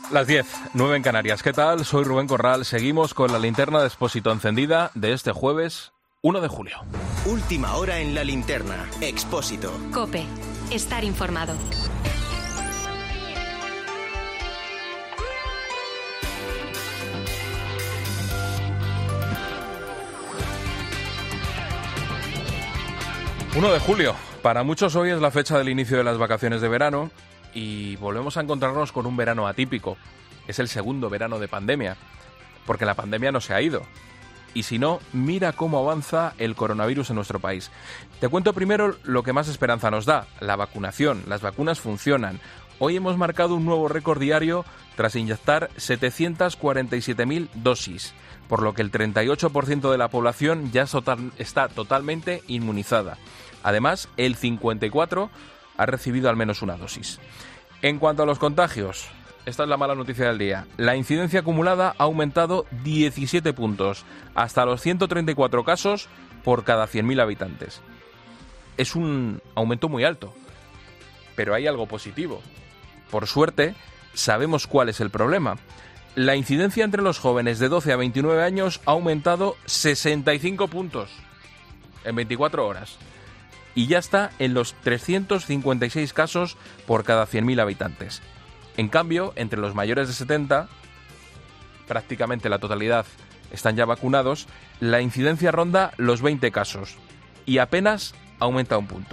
Las 10, 9 en Canarias. ¿Qué tal? Soy Rubén Corral. Seguimos con la linterna de Expósito encendida de este jueves 1 de julio. Última hora en la linterna. Expósito. COPE. Estar informado. ...1 de julio. Para muchos hoy es la fecha del inicio de las vacaciones de verano y volvemos a encontrarnos con un verano atípico. Es el segundo verano de pandemia, porque la pandemia no se ha ido. Y si no, mira cómo avanza el coronavirus en nuestro país. Te cuento primero lo que más esperanza nos da, la vacunación. Las vacunas funcionan. Hoy hemos marcado un nuevo récord diario tras inyectar 747.000 dosis, por lo que el 38% de la población ya está totalmente inmunizada. Además, el 54% ha recibido al menos una dosis. En cuanto a los contagios, esta es la mala noticia del día. La incidencia acumulada ha aumentado 17 puntos, hasta los 134 casos por cada 100.000 habitantes. Es un aumento muy alto, pero hay algo positivo. Por suerte, sabemos cuál es el problema. La incidencia entre los jóvenes de 12 a 29 años ha aumentado 65 puntos en 24 horas. Y ya está en los 356 casos por cada 100.000 habitantes. En cambio, entre los mayores de 70, prácticamente la totalidad están ya vacunados, la incidencia ronda los 20 casos y apenas aumenta un punto.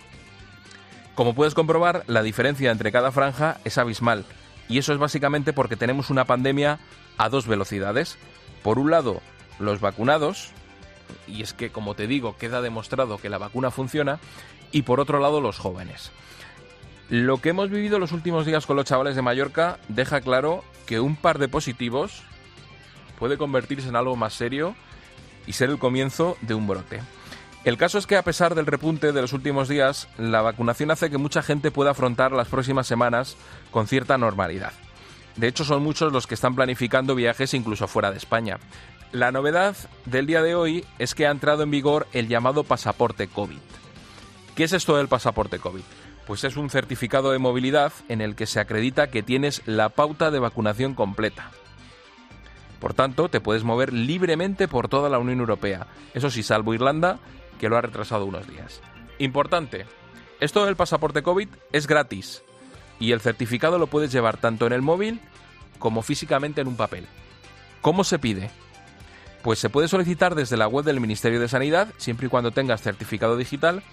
Como puedes comprobar, la diferencia entre cada franja es abismal, y eso es básicamente porque tenemos una pandemia a dos velocidades. Por un lado, los vacunados, y es que, como te digo, queda demostrado que la vacuna funciona, y por otro lado, los jóvenes. Lo que hemos vivido los últimos días con los chavales de Mallorca deja claro que un par de positivos puede convertirse en algo más serio y ser el comienzo de un brote. El caso es que, a pesar del repunte de los últimos días, la vacunación hace que mucha gente pueda afrontar las próximas semanas con cierta normalidad. De hecho, son muchos los que están planificando viajes incluso fuera de España. La novedad del día de hoy es que ha entrado en vigor el llamado pasaporte COVID. ¿Qué es esto del pasaporte COVID? Pues es un certificado de movilidad en el que se acredita que tienes la pauta de vacunación completa. Por tanto, te puedes mover libremente por toda la Unión Europea. Eso sí, salvo Irlanda, que lo ha retrasado unos días. Importante, esto del pasaporte COVID es gratis y el certificado lo puedes llevar tanto en el móvil como físicamente en un papel. ¿Cómo se pide? Pues se puede solicitar desde la web del Ministerio de Sanidad, siempre y cuando tengas certificado digital,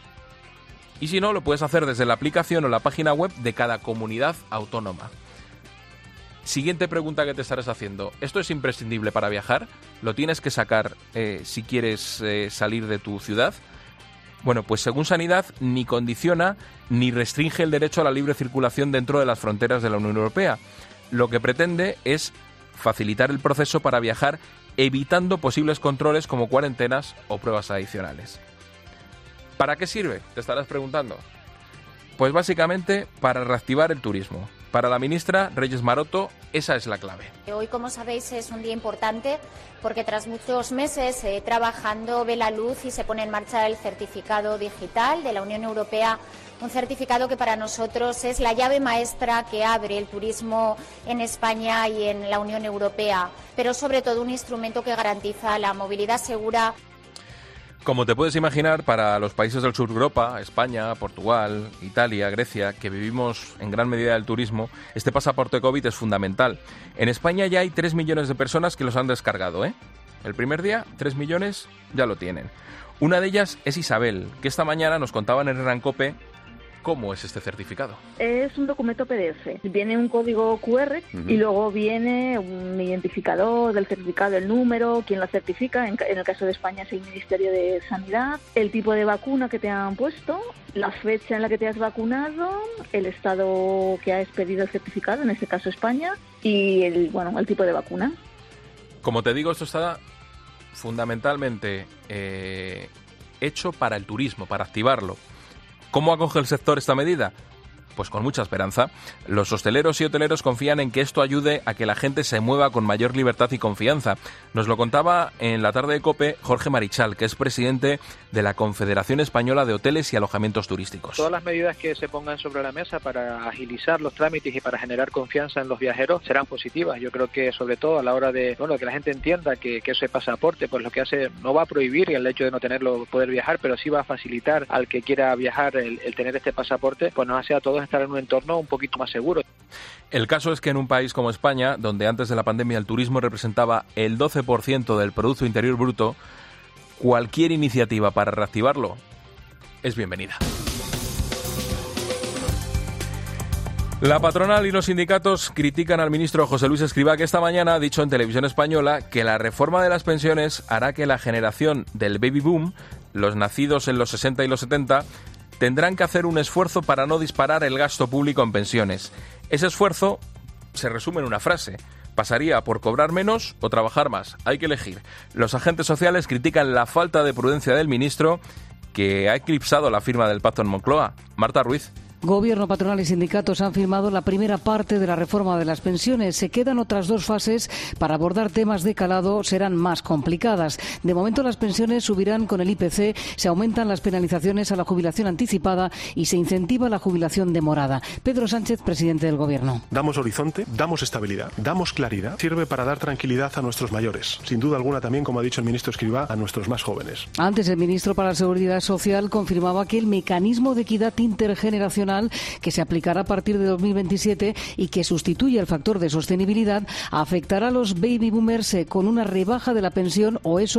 y si no, lo puedes hacer desde la aplicación o la página web de cada comunidad autónoma. Siguiente pregunta que te estarás haciendo. ¿Esto es imprescindible para viajar? ¿Lo tienes que sacar si quieres salir de tu ciudad? Bueno, pues según Sanidad, ni condiciona ni restringe el derecho a la libre circulación dentro de las fronteras de la Unión Europea. Lo que pretende es facilitar el proceso para viajar, evitando posibles controles como cuarentenas o pruebas adicionales. ¿Para qué sirve? Te estarás preguntando. Pues básicamente para reactivar el turismo. Para la ministra Reyes Maroto, esa es la clave. Hoy, como sabéis, es un día importante porque tras muchos meses trabajando ve la luz y se pone en marcha el certificado digital de la Unión Europea, un certificado que para nosotros es la llave maestra que abre el turismo en España y en la Unión Europea, pero sobre todo un instrumento que garantiza la movilidad segura. Como te puedes imaginar, para los países del sur de Europa, España, Portugal, Italia, Grecia, que vivimos en gran medida del turismo, este pasaporte COVID es fundamental. En España ya hay 3 millones de personas que los han descargado, ¿eh? El primer día, 3 millones ya lo tienen. Una de ellas es Isabel, que esta mañana nos contaba en Herrera en COPE cómo es este certificado. Es un documento PDF. Viene un código QR y luego viene un identificador del certificado, el número, quién lo certifica, en el caso de España es el Ministerio de Sanidad, el tipo de vacuna que te han puesto, la fecha en la que te has vacunado, el estado que ha expedido el certificado, en este caso España, y el tipo de vacuna. Como te digo, esto está fundamentalmente hecho para el turismo, para activarlo. ¿Cómo acoge el sector esta medida? Pues con mucha esperanza. Los hosteleros y hoteleros confían en que esto ayude a que la gente se mueva con mayor libertad y confianza. Nos lo contaba en la tarde de COPE Jorge Marichal, que es presidente de la Confederación Española de Hoteles y Alojamientos Turísticos. Todas las medidas que se pongan sobre la mesa para agilizar los trámites y para generar confianza en los viajeros serán positivas. Yo creo que sobre todo a la hora de que la gente entienda que ese pasaporte pues lo que hace no va a prohibir el hecho de no tenerlo, poder viajar, pero sí va a facilitar al que quiera viajar el tener este pasaporte, pues nos hace a todos estar en un entorno un poquito más seguro. El caso es que en un país como España, donde antes de la pandemia el turismo representaba el 12% del Producto Interior Bruto, cualquier iniciativa para reactivarlo es bienvenida. La patronal y los sindicatos critican al ministro José Luis Escrivá, que esta mañana ha dicho en Televisión Española que la reforma de las pensiones hará que la generación del baby boom, los nacidos en los 60 y los 70, tendrán que hacer un esfuerzo para no disparar el gasto público en pensiones. Ese esfuerzo se resume en una frase: pasaría por cobrar menos o trabajar más. Hay que elegir. Los agentes sociales critican la falta de prudencia del ministro, que ha eclipsado la firma del pacto en Moncloa. Marta Ruiz. Gobierno, patronal y sindicatos han firmado la primera parte de la reforma de las pensiones. Se quedan otras dos fases para abordar temas de calado, serán más complicadas. De momento las pensiones subirán con el IPC, se aumentan las penalizaciones a la jubilación anticipada y se incentiva la jubilación demorada. Pedro Sánchez, presidente del Gobierno. Damos horizonte, damos estabilidad, damos claridad. Sirve para dar tranquilidad a nuestros mayores. Sin duda alguna también, como ha dicho el ministro Escrivá, a nuestros más jóvenes. Antes el ministro para la Seguridad Social confirmaba que el mecanismo de equidad intergeneracional que se aplicará a partir de 2027 y que sustituye el factor de sostenibilidad afectará a los baby boomers con una rebaja de la pensión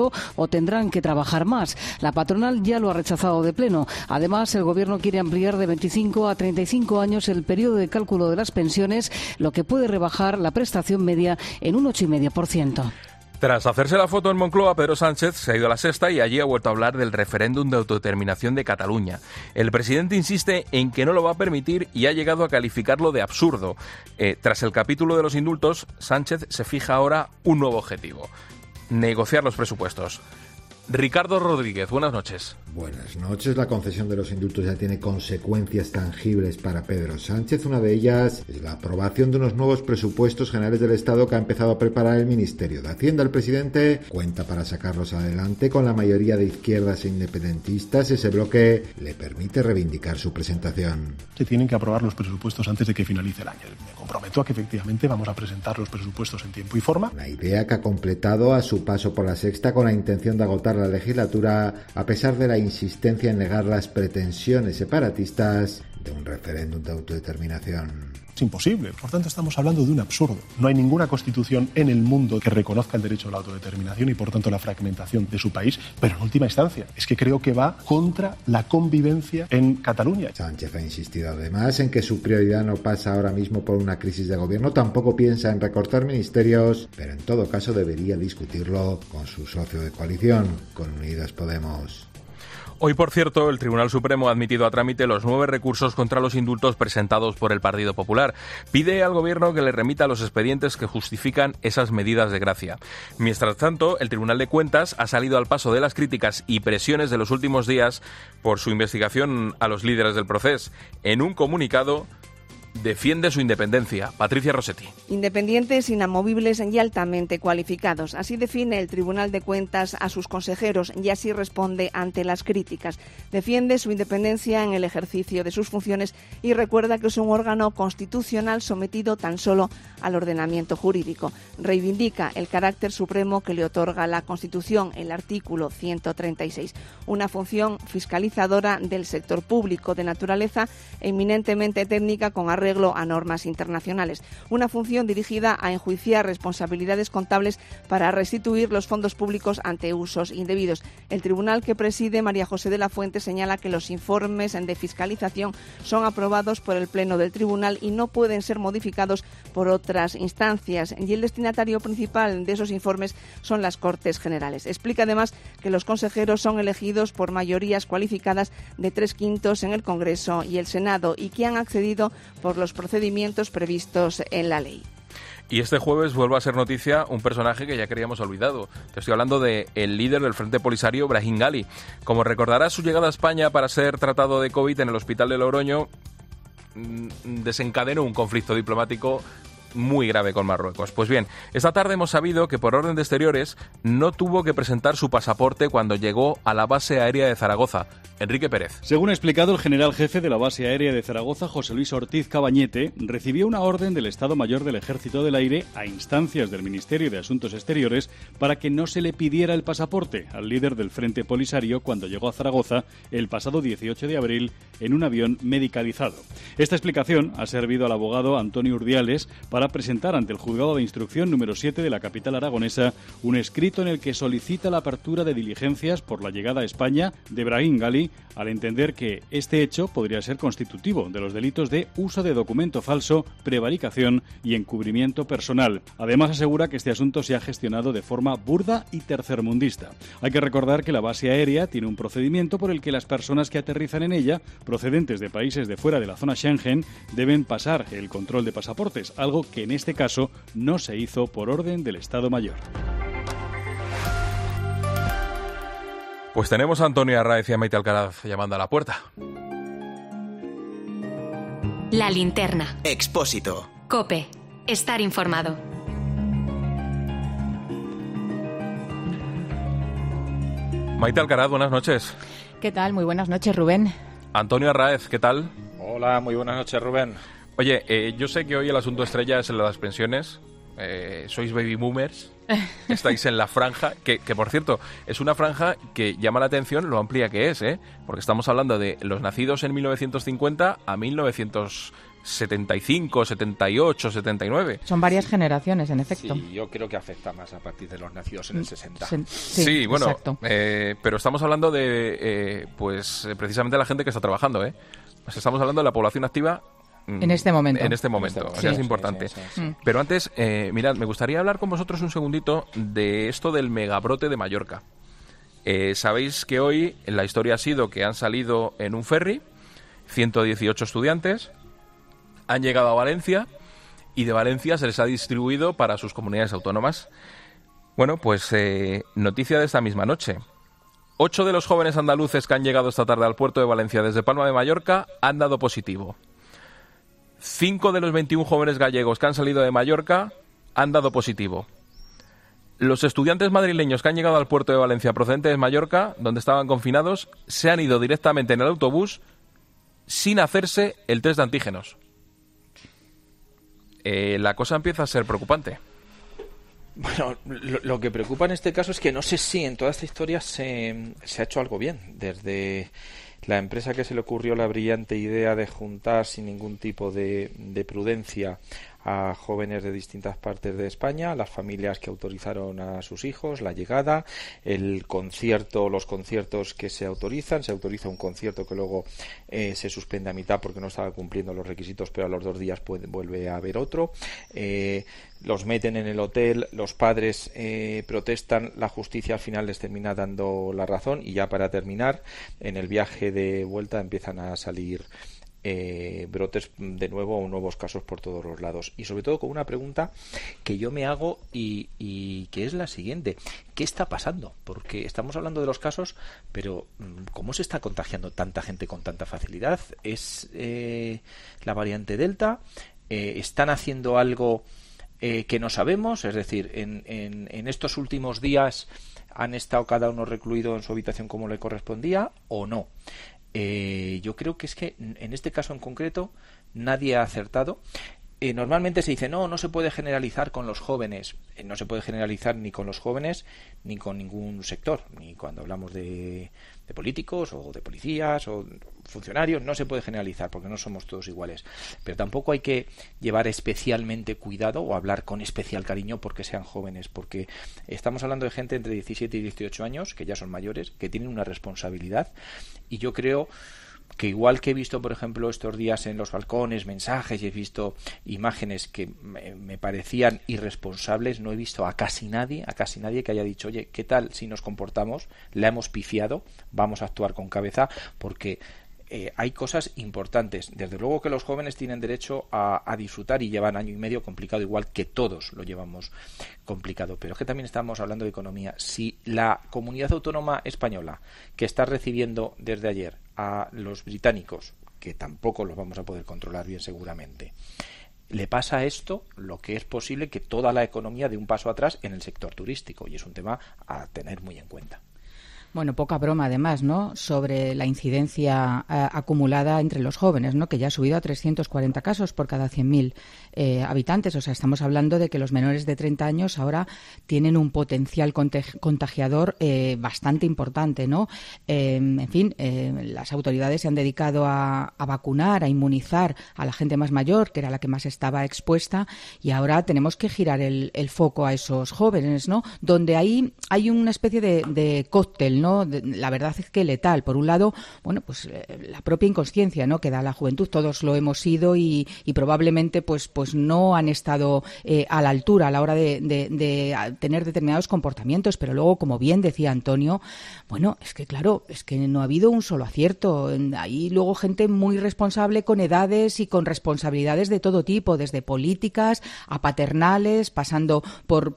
o tendrán que trabajar más. La patronal ya lo ha rechazado de pleno. Además, el Gobierno quiere ampliar de 25 a 35 años el periodo de cálculo de las pensiones, lo que puede rebajar la prestación media en un 8,5%. Tras hacerse la foto en Moncloa, Pedro Sánchez se ha ido a la Sexta y allí ha vuelto a hablar del referéndum de autodeterminación de Cataluña. El presidente insiste en que no lo va a permitir y ha llegado a calificarlo de absurdo. Tras el capítulo de los indultos, Sánchez se fija ahora un nuevo objetivo: negociar los presupuestos. Ricardo Rodríguez, buenas noches. Buenas noches. La concesión de los indultos ya tiene consecuencias tangibles para Pedro Sánchez. Una de ellas es la aprobación de unos nuevos presupuestos generales del Estado que ha empezado a preparar el Ministerio de Hacienda. El presidente cuenta para sacarlos adelante con la mayoría de izquierdas e independentistas. Ese bloque le permite reivindicar su presentación. Se tienen que aprobar los presupuestos antes de que finalice el año. Me comprometo a que efectivamente vamos a presentar los presupuestos en tiempo y forma. Una idea que ha completado a su paso por la Sexta con la intención de agotar la legislatura, a pesar de la insistencia en negar las pretensiones separatistas de un referéndum de autodeterminación. Es imposible. Por tanto, estamos hablando de un absurdo. No hay ninguna constitución en el mundo que reconozca el derecho a la autodeterminación y, por tanto, la fragmentación de su país. Pero, en última instancia, es que creo que va contra la convivencia en Cataluña. Sánchez ha insistido, además, en que su prioridad no pasa ahora mismo por una crisis de gobierno. Tampoco piensa en recortar ministerios, pero, en todo caso, debería discutirlo con su socio de coalición, con Unidas Podemos. Hoy, por cierto, el Tribunal Supremo ha admitido a trámite los 9 recursos contra los indultos presentados por el Partido Popular. Pide al Gobierno que le remita los expedientes que justifican esas medidas de gracia. Mientras tanto, el Tribunal de Cuentas ha salido al paso de las críticas y presiones de los últimos días por su investigación a los líderes del proceso. En un comunicado, defiende su independencia. Patricia Rossetti. Independientes, inamovibles y altamente cualificados. Así define el Tribunal de Cuentas a sus consejeros y así responde ante las críticas. Defiende su independencia en el ejercicio de sus funciones y recuerda que es un órgano constitucional sometido tan solo al ordenamiento jurídico. Reivindica el carácter supremo que le otorga la Constitución, el artículo 136. Una función fiscalizadora del sector público de naturaleza eminentemente técnica con arreglo a normas internacionales. Una función dirigida a enjuiciar responsabilidades contables para restituir los fondos públicos ante usos indebidos. El tribunal que preside María José de la Fuente señala que los informes de fiscalización son aprobados por el Pleno del Tribunal y no pueden ser modificados por otras instancias. Y el destinatario principal de esos informes son las Cortes Generales. Explica además que los consejeros son elegidos por mayorías cualificadas de 3/5 en el Congreso y el Senado y que han accedido por los procedimientos previstos en la ley. Y este jueves vuelve a ser noticia un personaje que ya creíamos olvidado. Te estoy hablando del líder del Frente Polisario, Brahim Gali. Como recordarás, su llegada a España para ser tratado de COVID en el hospital de Logroño desencadenó un conflicto diplomático muy grave con Marruecos. Pues bien, esta tarde hemos sabido que por orden de Exteriores no tuvo que presentar su pasaporte cuando llegó a la base aérea de Zaragoza. Enrique Pérez. Según ha explicado el general jefe de la base aérea de Zaragoza, José Luis Ortiz Cabañete, recibió una orden del Estado Mayor del Ejército del Aire a instancias del Ministerio de Asuntos Exteriores para que no se le pidiera el pasaporte al líder del Frente Polisario cuando llegó a Zaragoza el pasado 18 de abril en un avión medicalizado. Esta explicación ha servido al abogado Antonio Urdiales para presentar ante el Juzgado de Instrucción número 7 de la capital aragonesa un escrito en el que solicita la apertura de diligencias por la llegada a España de Brahim Gali, al entender que este hecho podría ser constitutivo de los delitos de uso de documento falso, prevaricación y encubrimiento personal. Además, asegura que este asunto se ha gestionado de forma burda y tercermundista. Hay que recordar que la base aérea tiene un procedimiento por el que las personas que aterrizan en ella, procedentes de países de fuera de la zona Schengen, deben pasar el control de pasaportes, algo que en este caso no se hizo por orden del Estado Mayor. Pues tenemos a Antonio Arráez y a Maite Alcaraz llamando a la puerta. La linterna. Expósito. COPE. Estar informado. Maite Alcaraz, buenas noches. ¿Qué tal? Muy buenas noches, Rubén. Antonio Arráez, ¿qué tal? Hola, muy buenas noches, Rubén. Oye, yo sé que hoy el asunto estrella es el de las pensiones. Sois baby boomers, estáis en la franja, que por cierto, es una franja que llama la atención lo amplia que es, porque estamos hablando de los nacidos en 1950 a 1975, 78, 79. Son varias generaciones, en efecto. Sí, yo creo que afecta más a partir de los nacidos en el 60. Sí, bueno, exacto. Pero estamos hablando de, precisamente la gente que está trabajando, Pues estamos hablando de la población activa en este momento. Sí. Es importante. Sí. Pero antes, mirad, me gustaría hablar con vosotros un segundito de esto del megabrote de Mallorca. Sabéis que hoy la historia ha sido que han salido en un ferry 118 estudiantes, han llegado a Valencia y de Valencia se les ha distribuido para sus comunidades autónomas. Bueno, pues noticia de esta misma noche. 8 de los jóvenes andaluces que han llegado esta tarde al puerto de Valencia desde Palma de Mallorca han dado positivo. 5 de los 21 jóvenes gallegos que han salido de Mallorca han dado positivo. Los estudiantes madrileños que han llegado al puerto de Valencia procedentes de Mallorca, donde estaban confinados, se han ido directamente en el autobús sin hacerse el test de antígenos. La cosa empieza a ser preocupante. Bueno, lo que preocupa en este caso es que no sé si en toda esta historia se ha hecho algo bien. Desde la empresa que se le ocurrió la brillante idea de juntar sin ningún tipo de prudencia a jóvenes de distintas partes de España, las familias que autorizaron a sus hijos, la llegada, el concierto, los conciertos que se autoriza un concierto que luego se suspende a mitad porque no estaba cumpliendo los requisitos, pero a los 2 días vuelve a haber otro. Los meten en el hotel, los padres protestan, la justicia al final les termina dando la razón y ya para terminar, en el viaje de vuelta empiezan a salir brotes de nuevo o nuevos casos por todos los lados y sobre todo con una pregunta que yo me hago y que es la siguiente: ¿qué está pasando? Porque estamos hablando de los casos, pero ¿cómo se está contagiando tanta gente con tanta facilidad? ¿Es la variante Delta? ¿Están haciendo algo que no sabemos? Es decir, en estos últimos días ¿han estado cada uno recluido en su habitación como le correspondía o no? Yo creo que es que en este caso en concreto nadie ha acertado. Normalmente se dice no se puede generalizar con los jóvenes. No se puede generalizar ni con los jóvenes ni con ningún sector, ni cuando hablamos de políticos o de policías o funcionarios, no se puede generalizar porque no somos todos iguales, pero tampoco hay que llevar especialmente cuidado o hablar con especial cariño porque sean jóvenes, porque estamos hablando de gente entre 17 y 18 años que ya son mayores, que tienen una responsabilidad y yo creo que igual que he visto, por ejemplo, estos días en los balcones mensajes y he visto imágenes que me parecían irresponsables, no he visto a casi nadie que haya dicho, oye, ¿qué tal si nos comportamos? La hemos pifiado, vamos a actuar con cabeza, porque hay cosas importantes. Desde luego que los jóvenes tienen derecho a disfrutar y llevan año y medio complicado, igual que todos lo llevamos complicado. Pero es que también estamos hablando de economía. Si la comunidad autónoma española, que está recibiendo desde ayer a los británicos, que tampoco los vamos a poder controlar bien seguramente, le pasa a esto lo que es posible que toda la economía dé un paso atrás en el sector turístico, y es un tema a tener muy en cuenta. Bueno, poca broma además, ¿no?, sobre la incidencia acumulada entre los jóvenes, ¿no?, que ya ha subido a 340 casos por cada 100.000 habitantes. O sea, estamos hablando de que los menores de 30 años ahora tienen un potencial contagiador bastante importante, ¿no? En fin, las autoridades se han dedicado a vacunar, a inmunizar a la gente más mayor, que era la que más estaba expuesta, y ahora tenemos que girar el foco a esos jóvenes, ¿no?, donde ahí hay una especie de cóctel, ¿no? La verdad es que letal. Por un lado, bueno, pues la propia inconsciencia, ¿no?, que da la juventud. Todos lo hemos sido y probablemente pues no han estado a la altura a la hora de tener determinados comportamientos. Pero luego, como bien decía Antonio, bueno, es que claro, es que no ha habido un solo acierto. Hay luego gente muy responsable con edades y con responsabilidades de todo tipo, desde políticas a paternales, pasando por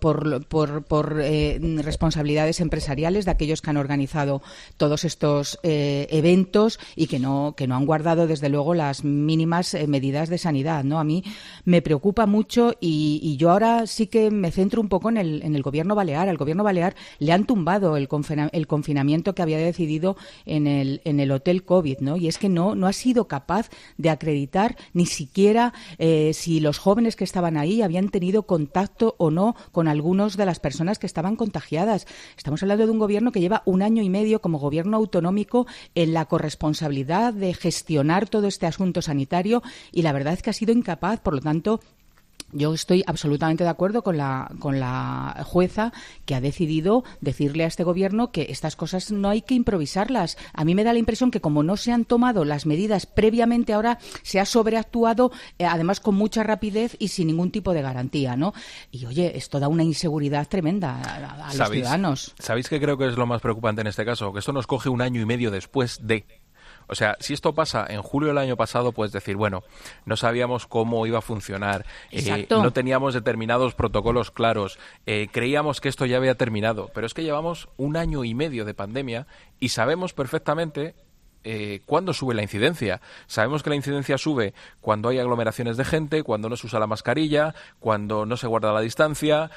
responsabilidades empresariales de aquellos que han organizado todos estos eventos y que no han guardado desde luego las mínimas medidas de sanidad, ¿no? A mí me preocupa mucho y yo ahora sí que me centro un poco en el gobierno balear. Al gobierno balear le han tumbado el confinamiento que había decidido en el hotel COVID, ¿no? Y es que no ha sido capaz de acreditar ni siquiera si los jóvenes que estaban ahí habían tenido contacto o no con algunos de las personas que estaban contagiadas. Estamos hablando de un gobierno que lleva un año y medio como gobierno autonómico en la corresponsabilidad de gestionar todo este asunto sanitario, y la verdad es que ha sido incapaz. Por lo tanto, yo estoy absolutamente de acuerdo con la jueza, que ha decidido decirle a este gobierno que estas cosas no hay que improvisarlas. A mí me da la impresión que como no se han tomado las medidas previamente, ahora se ha sobreactuado, además con mucha rapidez y sin ningún tipo de garantía, ¿no? Y oye, esto da una inseguridad tremenda a los ciudadanos. ¿Sabéis qué creo que es lo más preocupante en este caso? Que esto nos coge un año y medio después de... O sea, si esto pasa en julio del año pasado, puedes decir, bueno, no sabíamos cómo iba a funcionar, no teníamos determinados protocolos claros, creíamos que esto ya había terminado, pero es que llevamos un año y medio de pandemia y sabemos perfectamente cuándo sube la incidencia. Sabemos que la incidencia sube cuando hay aglomeraciones de gente, cuando no se usa la mascarilla, cuando no se guarda la distancia,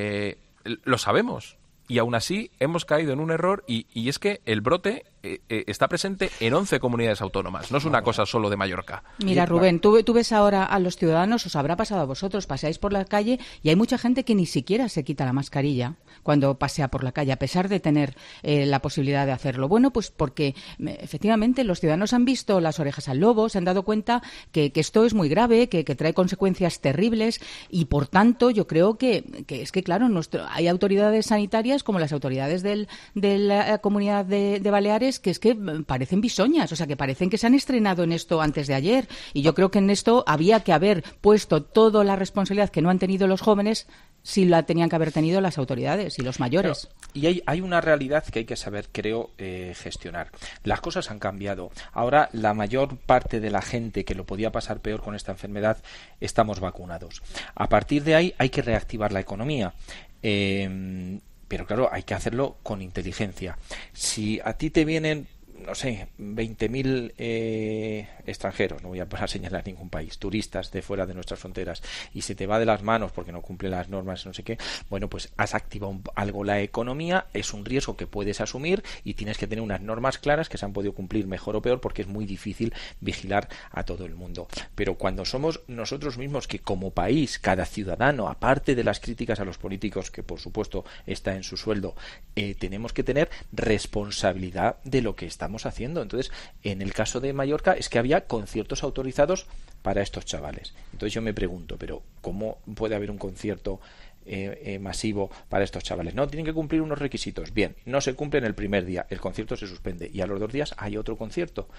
lo sabemos. Y aún así hemos caído en un error y es que el brote está presente en 11 comunidades autónomas. No es una cosa solo de Mallorca. Mira, Rubén, tú ves ahora a los ciudadanos, os habrá pasado a vosotros, paseáis por la calle y hay mucha gente que ni siquiera se quita la mascarilla cuando pasea por la calle, a pesar de tener la posibilidad de hacerlo. Bueno, pues porque efectivamente los ciudadanos han visto las orejas al lobo, se han dado cuenta que esto es muy grave, que trae consecuencias terribles, y por tanto yo creo que es que, claro, hay autoridades sanitarias como las autoridades de la Comunidad de Baleares que es que parecen bisoñas, o sea, que parecen que se han estrenado en esto antes de ayer, y yo creo que en esto había que haber puesto toda la responsabilidad que no han tenido los jóvenes, si la tenían que haber tenido las autoridades y los mayores. Pero, y hay una realidad que hay que saber, creo, gestionar. Las cosas han cambiado. Ahora la mayor parte de la gente que lo podía pasar peor con esta enfermedad estamos vacunados. A partir de ahí hay que reactivar la economía. Pero claro, hay que hacerlo con inteligencia. Si a ti te vienen, no sé, 20.000 extranjeros, no voy a señalar ningún país, turistas de fuera de nuestras fronteras, y se te va de las manos porque no cumple las normas, no sé qué, bueno, pues has activado algo la economía, es un riesgo que puedes asumir y tienes que tener unas normas claras que se han podido cumplir mejor o peor, porque es muy difícil vigilar a todo el mundo. Pero cuando somos nosotros mismos, que como país, cada ciudadano, aparte de las críticas a los políticos, que por supuesto está en su sueldo, tenemos que tener responsabilidad de lo que estamos haciendo. Entonces, en el caso de Mallorca es que había conciertos autorizados para estos chavales. Entonces yo me pregunto, pero ¿cómo puede haber un concierto masivo para estos chavales? No, tienen que cumplir unos requisitos. Bien, no se cumplen el primer día, el concierto se suspende y a los 2 días hay otro concierto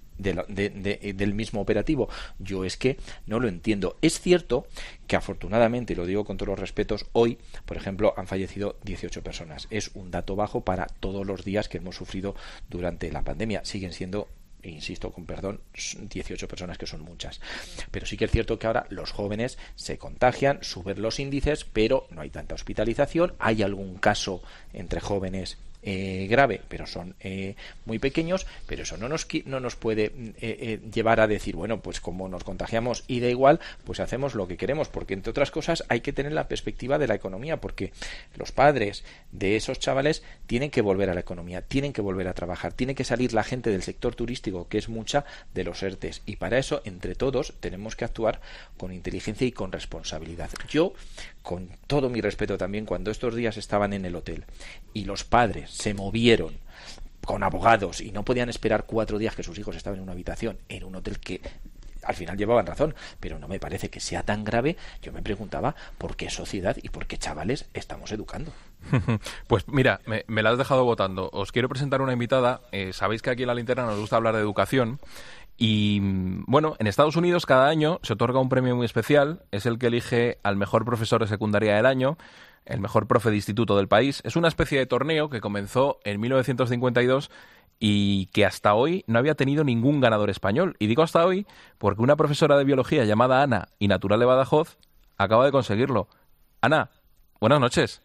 del mismo operativo. Yo es que no lo entiendo. Es cierto que afortunadamente, y lo digo con todos los respetos, hoy, por ejemplo, han fallecido 18 personas. Es un dato bajo para todos los días que hemos sufrido durante la pandemia. Siguen siendo, insisto, con perdón, 18 personas, que son muchas. Pero sí que es cierto que ahora los jóvenes se contagian, suben los índices, pero no hay tanta hospitalización. Hay algún caso entre jóvenes grave, pero son muy pequeños, pero eso no nos puede llevar a decir, bueno, pues como nos contagiamos y da igual, pues hacemos lo que queremos, porque entre otras cosas hay que tener la perspectiva de la economía, porque los padres de esos chavales tienen que volver a la economía, tienen que volver a trabajar, tiene que salir la gente del sector turístico, que es mucha, de los ERTEs, y para eso entre todos tenemos que actuar con inteligencia y con responsabilidad. Yo, con todo mi respeto también, cuando estos días estaban en el hotel y los padres se movieron con abogados y no podían esperar 4 días que sus hijos estaban en una habitación en un hotel, que al final llevaban razón, pero no me parece que sea tan grave. Yo me preguntaba por qué sociedad y por qué chavales estamos educando. Pues mira, me la has dejado votando. Os quiero presentar una invitada. Sabéis que aquí en La Linterna nos gusta hablar de educación. Y bueno, en Estados Unidos cada año se otorga un premio muy especial. Es el que elige al mejor profesor de secundaria del año, el mejor profe de instituto del país. Es una especie de torneo que comenzó en 1952 y que hasta hoy no había tenido ningún ganador español. Y digo hasta hoy porque una profesora de biología llamada Ana, y natural de Badajoz, acaba de conseguirlo. Ana, buenas noches.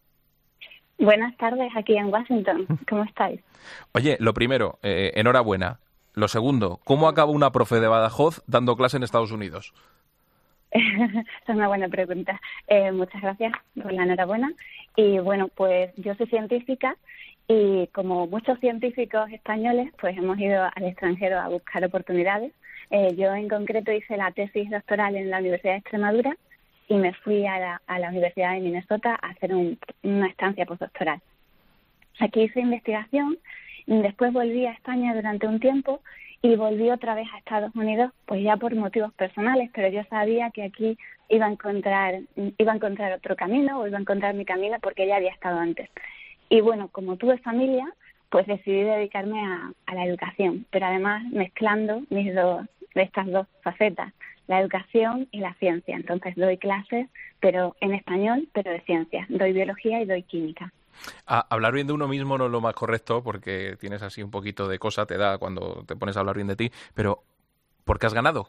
Buenas tardes, aquí en Washington. ¿Cómo estáis? Oye, lo primero, enhorabuena. Lo segundo, ¿cómo acaba una profe de Badajoz dando clase en Estados Unidos? Esa es una buena pregunta. Muchas gracias por la enhorabuena. Y bueno, pues yo soy científica y como muchos científicos españoles, pues hemos ido al extranjero a buscar oportunidades. Yo en concreto hice la tesis doctoral en la Universidad de Extremadura y me fui a la Universidad de Minnesota a hacer una estancia postdoctoral. Aquí hice investigación, después volví a España durante un tiempo y volví otra vez a Estados Unidos, pues ya por motivos personales, pero yo sabía que aquí iba a encontrar otro camino, o iba a encontrar mi camino porque ya había estado antes. Y bueno, como tuve familia, pues decidí dedicarme a la educación, pero además mezclando estas dos facetas, la educación y la ciencia. Entonces doy clases, pero en español, pero de ciencias. Doy biología y doy química. Hablar bien de uno mismo no es lo más correcto, porque tienes así un poquito de cosa, te da cuando te pones a hablar bien de ti, pero ¿por qué has ganado?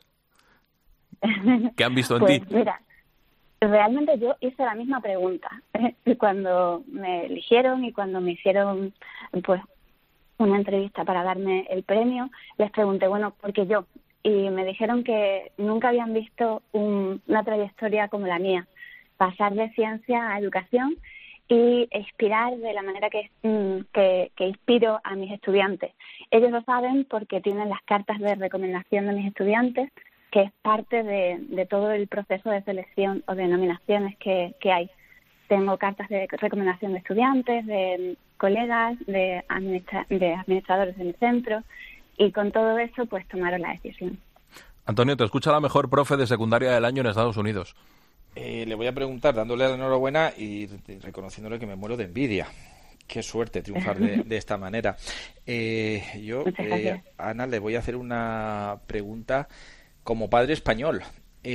¿Qué han visto en ti? Mira, realmente yo hice la misma pregunta cuando me eligieron y cuando me hicieron pues una entrevista para darme el premio. Les pregunté, bueno, ¿por qué yo? Y me dijeron que nunca habían visto una trayectoria como la mía, pasar de ciencia a educación y inspirar de la manera que inspiro a mis estudiantes. Ellos lo saben porque tienen las cartas de recomendación de mis estudiantes, que es parte de todo el proceso de selección o de nominaciones que hay. Tengo cartas de recomendación de estudiantes, de colegas, de administradores de mi centro, y con todo eso pues tomaron la decisión. Antonio, te escucha la mejor profe de secundaria del año en Estados Unidos. Le voy a preguntar, dándole la enhorabuena y reconociéndole que me muero de envidia. Qué suerte triunfar de esta manera. Yo, Ana, le voy a hacer una pregunta como padre español.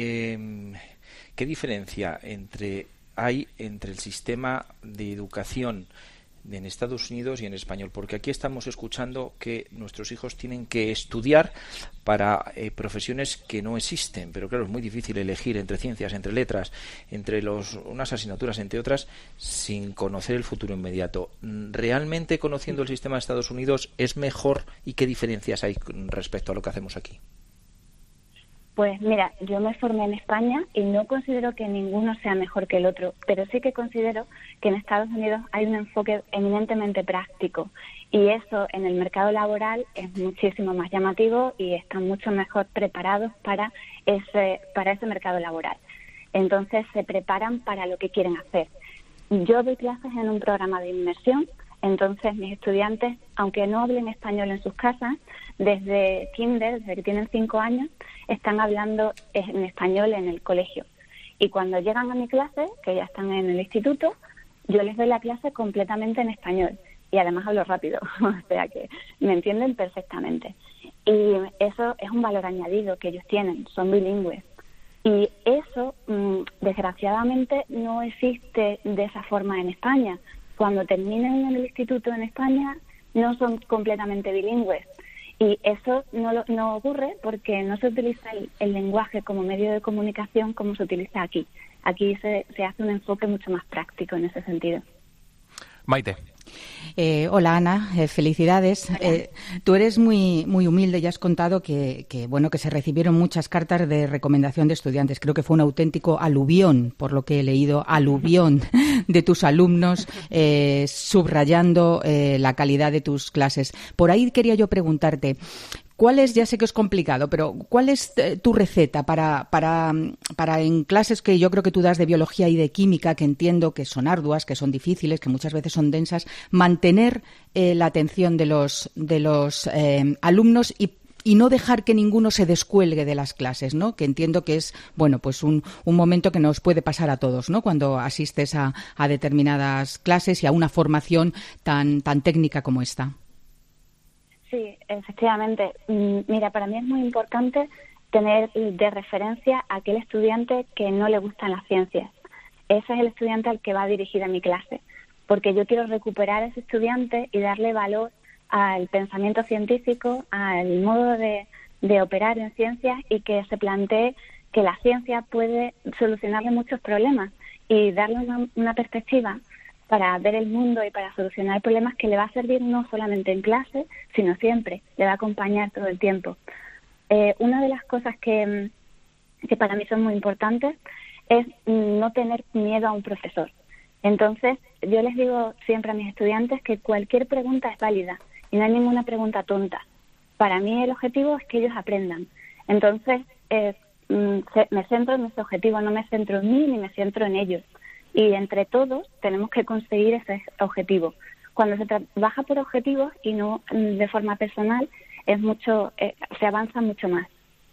¿Qué diferencia hay entre el sistema de educación en Estados Unidos y en español? Porque aquí estamos escuchando que nuestros hijos tienen que estudiar para profesiones que no existen, pero claro, es muy difícil elegir entre ciencias, entre letras, entre unas asignaturas, entre otras, sin conocer el futuro inmediato. ¿Realmente, conociendo el sistema de Estados Unidos, es mejor y qué diferencias hay respecto a lo que hacemos aquí? Pues mira, yo me formé en España y no considero que ninguno sea mejor que el otro, pero sí que considero que en Estados Unidos hay un enfoque eminentemente práctico y eso en el mercado laboral es muchísimo más llamativo y están mucho mejor preparados para ese mercado laboral. Entonces se preparan para lo que quieren hacer. Yo doy clases en un programa de inmersión. Entonces, mis estudiantes, aunque no hablen español en sus casas, desde kinder, desde que tienen 5 años, están hablando en español en el colegio. Y cuando llegan a mi clase, que ya están en el instituto, yo les doy la clase completamente en español. Y además hablo rápido, o sea que me entienden perfectamente. Y eso es un valor añadido que ellos tienen, son bilingües. Y eso, desgraciadamente, no existe de esa forma en España. Cuando terminan en el instituto en España no son completamente bilingües y eso no ocurre porque no se utiliza el lenguaje como medio de comunicación como se utiliza aquí. Aquí se hace un enfoque mucho más práctico en ese sentido. Maite, Hola Ana, felicidades. Tú eres muy humilde y has contado que se recibieron muchas cartas de recomendación de estudiantes. Creo que fue un auténtico aluvión, por lo que he leído, aluvión de tus alumnos subrayando la calidad de tus clases. Por ahí quería yo preguntarte, ¿cuál es, ya sé que es complicado, pero cuál es tu receta para en clases que yo creo que tú das de biología y de química, que entiendo que son arduas, que son difíciles, que muchas veces son densas, mantener la atención de los alumnos y no dejar que ninguno se descuelgue de las clases, ¿no? Que entiendo que es, pues un momento que nos puede pasar a todos, ¿no? Cuando asistes a determinadas clases y a una formación tan técnica como esta. Sí, efectivamente. Mira, para mí es muy importante tener de referencia a aquel estudiante que no le gustan las ciencias. Ese es el estudiante al que va dirigida mi clase, porque yo quiero recuperar a ese estudiante y darle valor al pensamiento científico, al modo de operar en ciencias y que se plantee que la ciencia puede solucionarle muchos problemas y darle una perspectiva para ver el mundo y para solucionar problemas que le va a servir no solamente en clase, sino siempre, le va a acompañar todo el tiempo. Una de las cosas que para mí son muy importantes es no tener miedo a un profesor. Entonces, yo les digo siempre a mis estudiantes que cualquier pregunta es válida y no hay ninguna pregunta tonta. Para mí el objetivo es que ellos aprendan. Entonces, me centro en ese objetivo, no me centro en mí ni me centro en ellos. Y entre todos tenemos que conseguir ese objetivo. Cuando se trabaja por objetivos y no de forma personal, se avanza mucho más.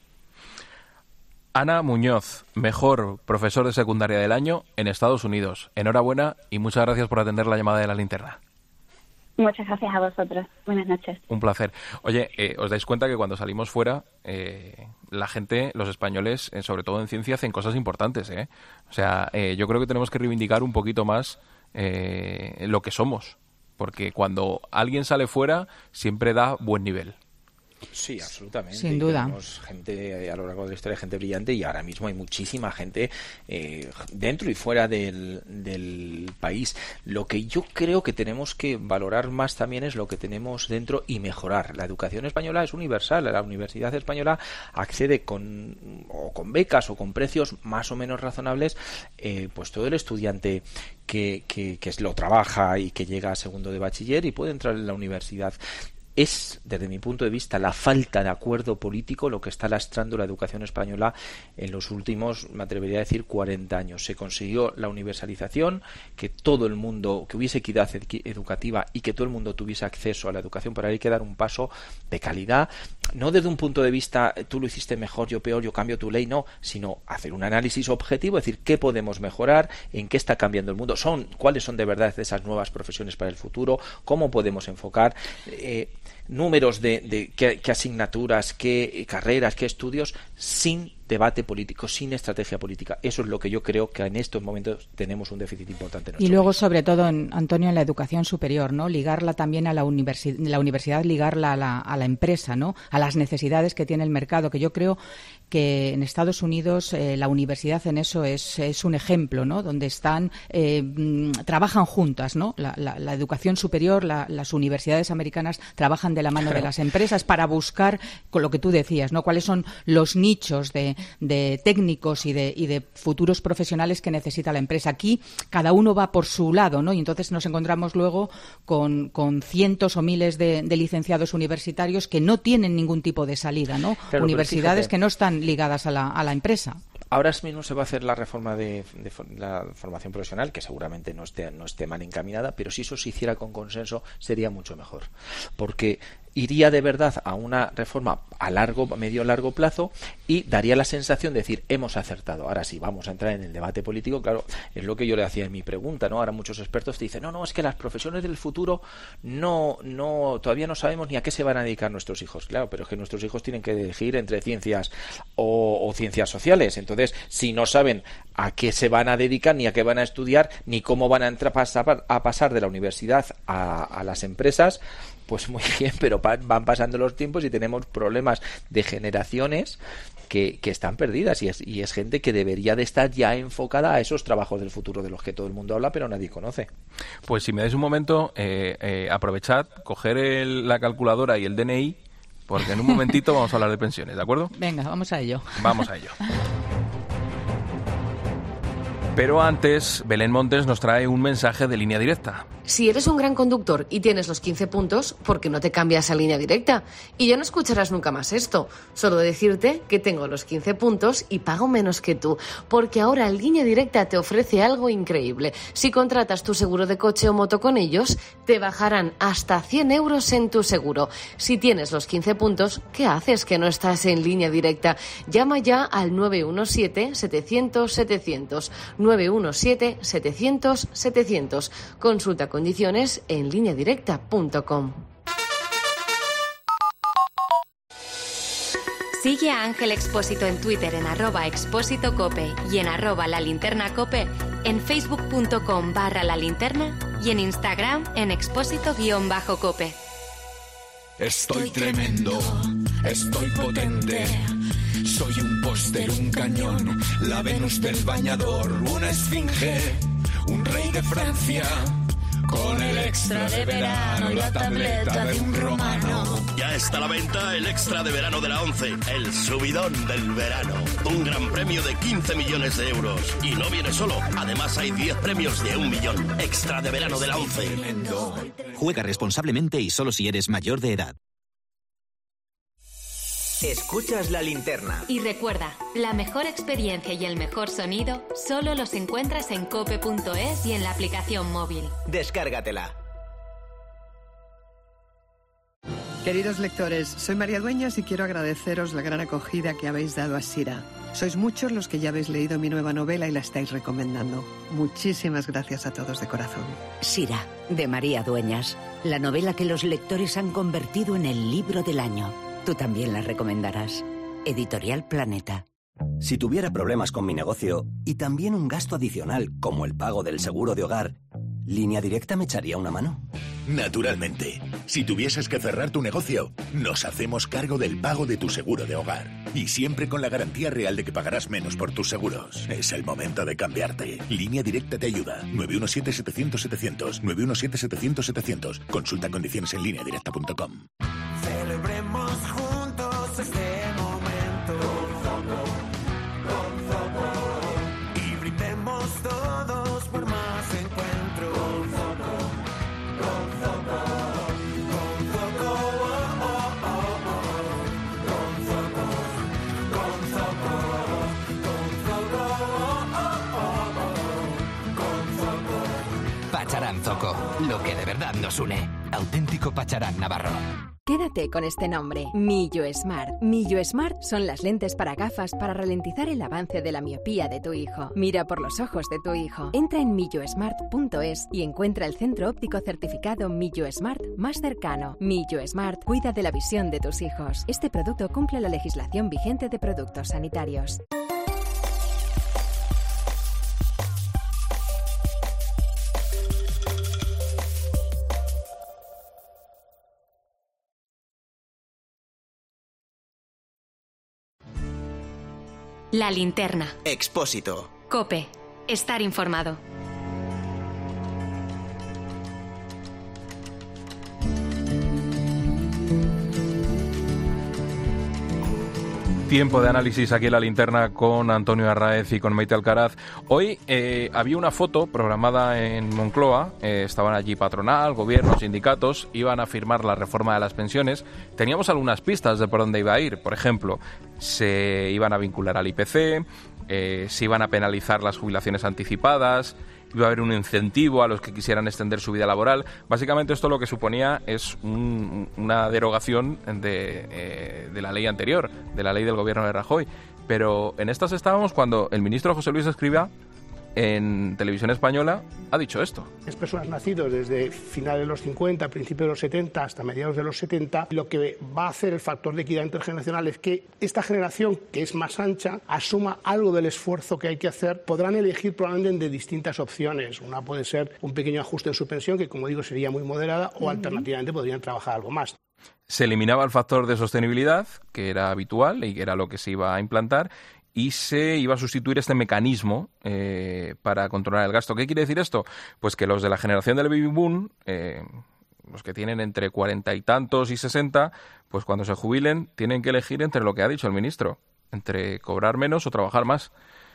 Ana Muñoz, mejor profesor de secundaria del año en Estados Unidos. Enhorabuena y muchas gracias por atender la llamada de La Linterna. Muchas gracias a vosotros. Buenas noches. Un placer. Oye, ¿os dais cuenta que cuando salimos fuera, la gente, los españoles, sobre todo en ciencia, hacen cosas importantes, ¿eh? O sea, yo creo que tenemos que reivindicar un poquito más lo que somos, porque cuando alguien sale fuera, siempre da buen nivel. Sí, absolutamente. Sin duda. Tenemos gente a lo largo de la historia, gente brillante, y ahora mismo hay muchísima gente dentro y fuera del país. Lo que yo creo que tenemos que valorar más también es lo que tenemos dentro y mejorar. La educación española es universal. La Universidad Española accede con becas o con precios más o menos razonables, pues todo el estudiante que lo trabaja y que llega a segundo de bachiller y puede entrar en la universidad. Es, desde mi punto de vista, la falta de acuerdo político lo que está lastrando la educación española en los últimos, me atrevería a decir, 40 años. Se consiguió la universalización, que todo el mundo, que hubiese equidad educativa y que todo el mundo tuviese acceso a la educación, pero hay que dar un paso de calidad, no desde un punto de vista, tú lo hiciste mejor, yo peor, yo cambio tu ley, no, sino hacer un análisis objetivo, es decir, qué podemos mejorar, en qué está cambiando el mundo, cuáles son de verdad esas nuevas profesiones para el futuro, cómo podemos enfocar números de qué asignaturas, qué carreras, qué estudios, sin debate político, sin estrategia política. Eso es lo que yo creo que en estos momentos tenemos un déficit importante en nuestro Y luego, país. sobre todo, Antonio, en la educación superior, ¿no? Ligarla también a la universidad, ligarla a la empresa, ¿no? A las necesidades que tiene el mercado, que yo creo que en Estados Unidos la universidad en eso es un ejemplo, ¿no? Donde trabajan juntas, ¿no? La educación superior, las universidades americanas trabajan de la mano de las empresas para buscar, con lo que tú decías, ¿no? Cuáles son los nichos de técnicos y de futuros profesionales que necesita la empresa. Aquí cada uno va por su lado, ¿no? Y entonces nos encontramos luego con cientos o miles de licenciados universitarios que no tienen ningún tipo de salida, ¿no? Claro, universidades que no están ligadas a la empresa. Ahora mismo se va a hacer la reforma de la formación profesional, que seguramente no esté mal encaminada, pero si eso se hiciera con consenso sería mucho mejor, porque iría de verdad a una reforma a medio-largo plazo y daría la sensación de decir, hemos acertado. Ahora sí, vamos a entrar en el debate político. Claro, es lo que yo le hacía en mi pregunta, ¿no? Ahora muchos expertos te dicen, no, es que las profesiones del futuro todavía no sabemos ni a qué se van a dedicar nuestros hijos. Claro, pero es que nuestros hijos tienen que elegir entre ciencias o ciencias sociales. Entonces, si no saben a qué se van a dedicar, ni a qué van a estudiar, ni cómo van a pasar de la universidad a las empresas, pues muy bien, pero van pasando los tiempos y tenemos problemas de generaciones que están perdidas y es gente que debería de estar ya enfocada a esos trabajos del futuro de los que todo el mundo habla pero nadie conoce. Pues si me dais un momento, aprovechad, coger la calculadora y el DNI, porque en un momentito vamos a hablar de pensiones, ¿de acuerdo? Venga, vamos a ello. Vamos a ello. Pero antes, Belén Montes nos trae un mensaje de Línea Directa. Si eres un gran conductor y tienes los 15 puntos, ¿por qué no te cambias a Línea Directa? Y ya no escucharás nunca más esto. Solo decirte que tengo los 15 puntos y pago menos que tú. Porque ahora Línea Directa te ofrece algo increíble. Si contratas tu seguro de coche o moto con ellos, te bajarán hasta 100 euros en tu seguro. Si tienes los 15 puntos, ¿qué haces que no estás en Línea Directa? Llama ya al 917-700-700. 917-700-700. Consulta condiciones en lineadirecta.com. Sigue a Ángel Expósito en Twitter en @expósitocope y en @lalinternacope, en facebook.com/lalinterna y en Instagram en expósito_cope. Estoy tremendo, estoy potente. Soy un póster, un cañón, la Venus del bañador, una esfinge, un rey de Francia, con el extra de verano y la tableta de un romano. Ya está a la venta el extra de verano de la ONCE, el subidón del verano. Un gran premio de 15 millones de euros. Y no viene solo, además hay 10 premios de 1 millón. Extra de verano de la ONCE. Juega responsablemente y solo si eres mayor de edad. Escuchas La Linterna. Y recuerda, la mejor experiencia y el mejor sonido solo los encuentras en cope.es y en la aplicación móvil. Descárgatela. Queridos lectores, soy María Dueñas y quiero agradeceros la gran acogida que habéis dado a Sira. Sois muchos los que ya habéis leído mi nueva novela y la estáis recomendando. Muchísimas gracias a todos de corazón. Sira, de María Dueñas, la novela que los lectores han convertido en el libro del año. Tú también la recomendarás. Editorial Planeta. Si tuviera problemas con mi negocio y también un gasto adicional como el pago del seguro de hogar, ¿Línea Directa me echaría una mano? Naturalmente. Si tuvieses que cerrar tu negocio, nos hacemos cargo del pago de tu seguro de hogar. Y siempre con la garantía real de que pagarás menos por tus seguros. Es el momento de cambiarte. Línea Directa te ayuda. 917-700-700. 917-700-700. Consulta condiciones en lineadirecta.com. Celebremos juntos este momento. Con Zoco. Y brindemos todos por más encuentros. Con Zoco. Con Zoco. Pacharán Zoco, lo que de verdad nos une. Auténtico Pacharán navarro. Quédate con este nombre, Millo Smart. Millo Smart son las lentes para gafas para ralentizar el avance de la miopía de tu hijo. Mira por los ojos de tu hijo. Entra en millosmart.es y encuentra el centro óptico certificado Millo Smart más cercano. Millo Smart cuida de la visión de tus hijos. Este producto cumple la legislación vigente de productos sanitarios. La Linterna. Expósito. Cope. Estar informado. Tiempo de análisis aquí en La Linterna con Antonio Arraez y con Maite Alcaraz. Hoy había una foto programada en Moncloa, estaban allí patronal, gobierno, sindicatos, iban a firmar la reforma de las pensiones. Teníamos algunas pistas de por dónde iba a ir. Por ejemplo, se iban a vincular al IPC, se iban a penalizar las jubilaciones anticipadas, iba a haber un incentivo a los que quisieran extender su vida laboral. Básicamente esto lo que suponía es una derogación de la ley anterior, de la ley del gobierno de Rajoy. Pero en estas estábamos cuando el ministro José Luis Escrivá en Televisión Española ha dicho esto. Es personas nacidas desde finales de los 50, principios de los 70 hasta mediados de los 70. Lo que va a hacer el factor de equidad intergeneracional es que esta generación, que es más ancha, asuma algo del esfuerzo que hay que hacer. Podrán elegir probablemente de distintas opciones. Una puede ser un pequeño ajuste en su pensión, que como digo sería muy moderada, o alternativamente podrían trabajar algo más. Se eliminaba el factor de sostenibilidad, que era habitual y que era lo que se iba a implantar, y se iba a sustituir este mecanismo para controlar el gasto. ¿Qué quiere decir esto? Pues que los de la generación del baby boom, los que tienen entre 40 y tantos y 60, pues cuando se jubilen tienen que elegir entre lo que ha dicho el ministro, entre cobrar menos o trabajar más.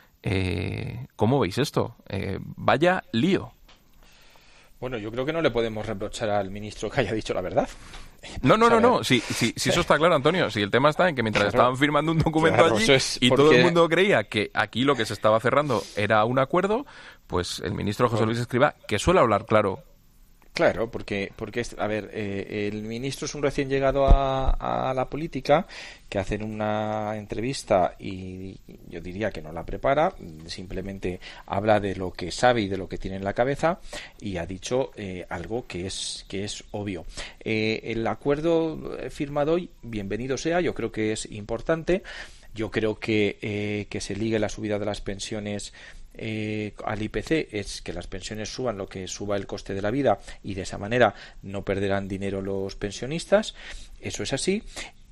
¿Cómo veis esto? Vaya lío. Bueno, yo creo que no le podemos reprochar al ministro que haya dicho la verdad. No. Sí, eso está claro, Antonio. Sí, el tema está en que mientras estaban firmando un documento allí y todo el mundo creía que aquí lo que se estaba cerrando era un acuerdo, pues el ministro José Luis Escrivá, que suele hablar claro. Claro, porque a ver, el ministro es un recién llegado a la política, que hacen una entrevista y yo diría que no la prepara, simplemente habla de lo que sabe y de lo que tiene en la cabeza, y ha dicho algo que es obvio. El acuerdo firmado hoy, bienvenido sea, yo creo que es importante. Yo creo que se ligue la subida de las pensiones al IPC, es que las pensiones suban lo que suba el coste de la vida, y de esa manera no perderán dinero los pensionistas. Eso es así.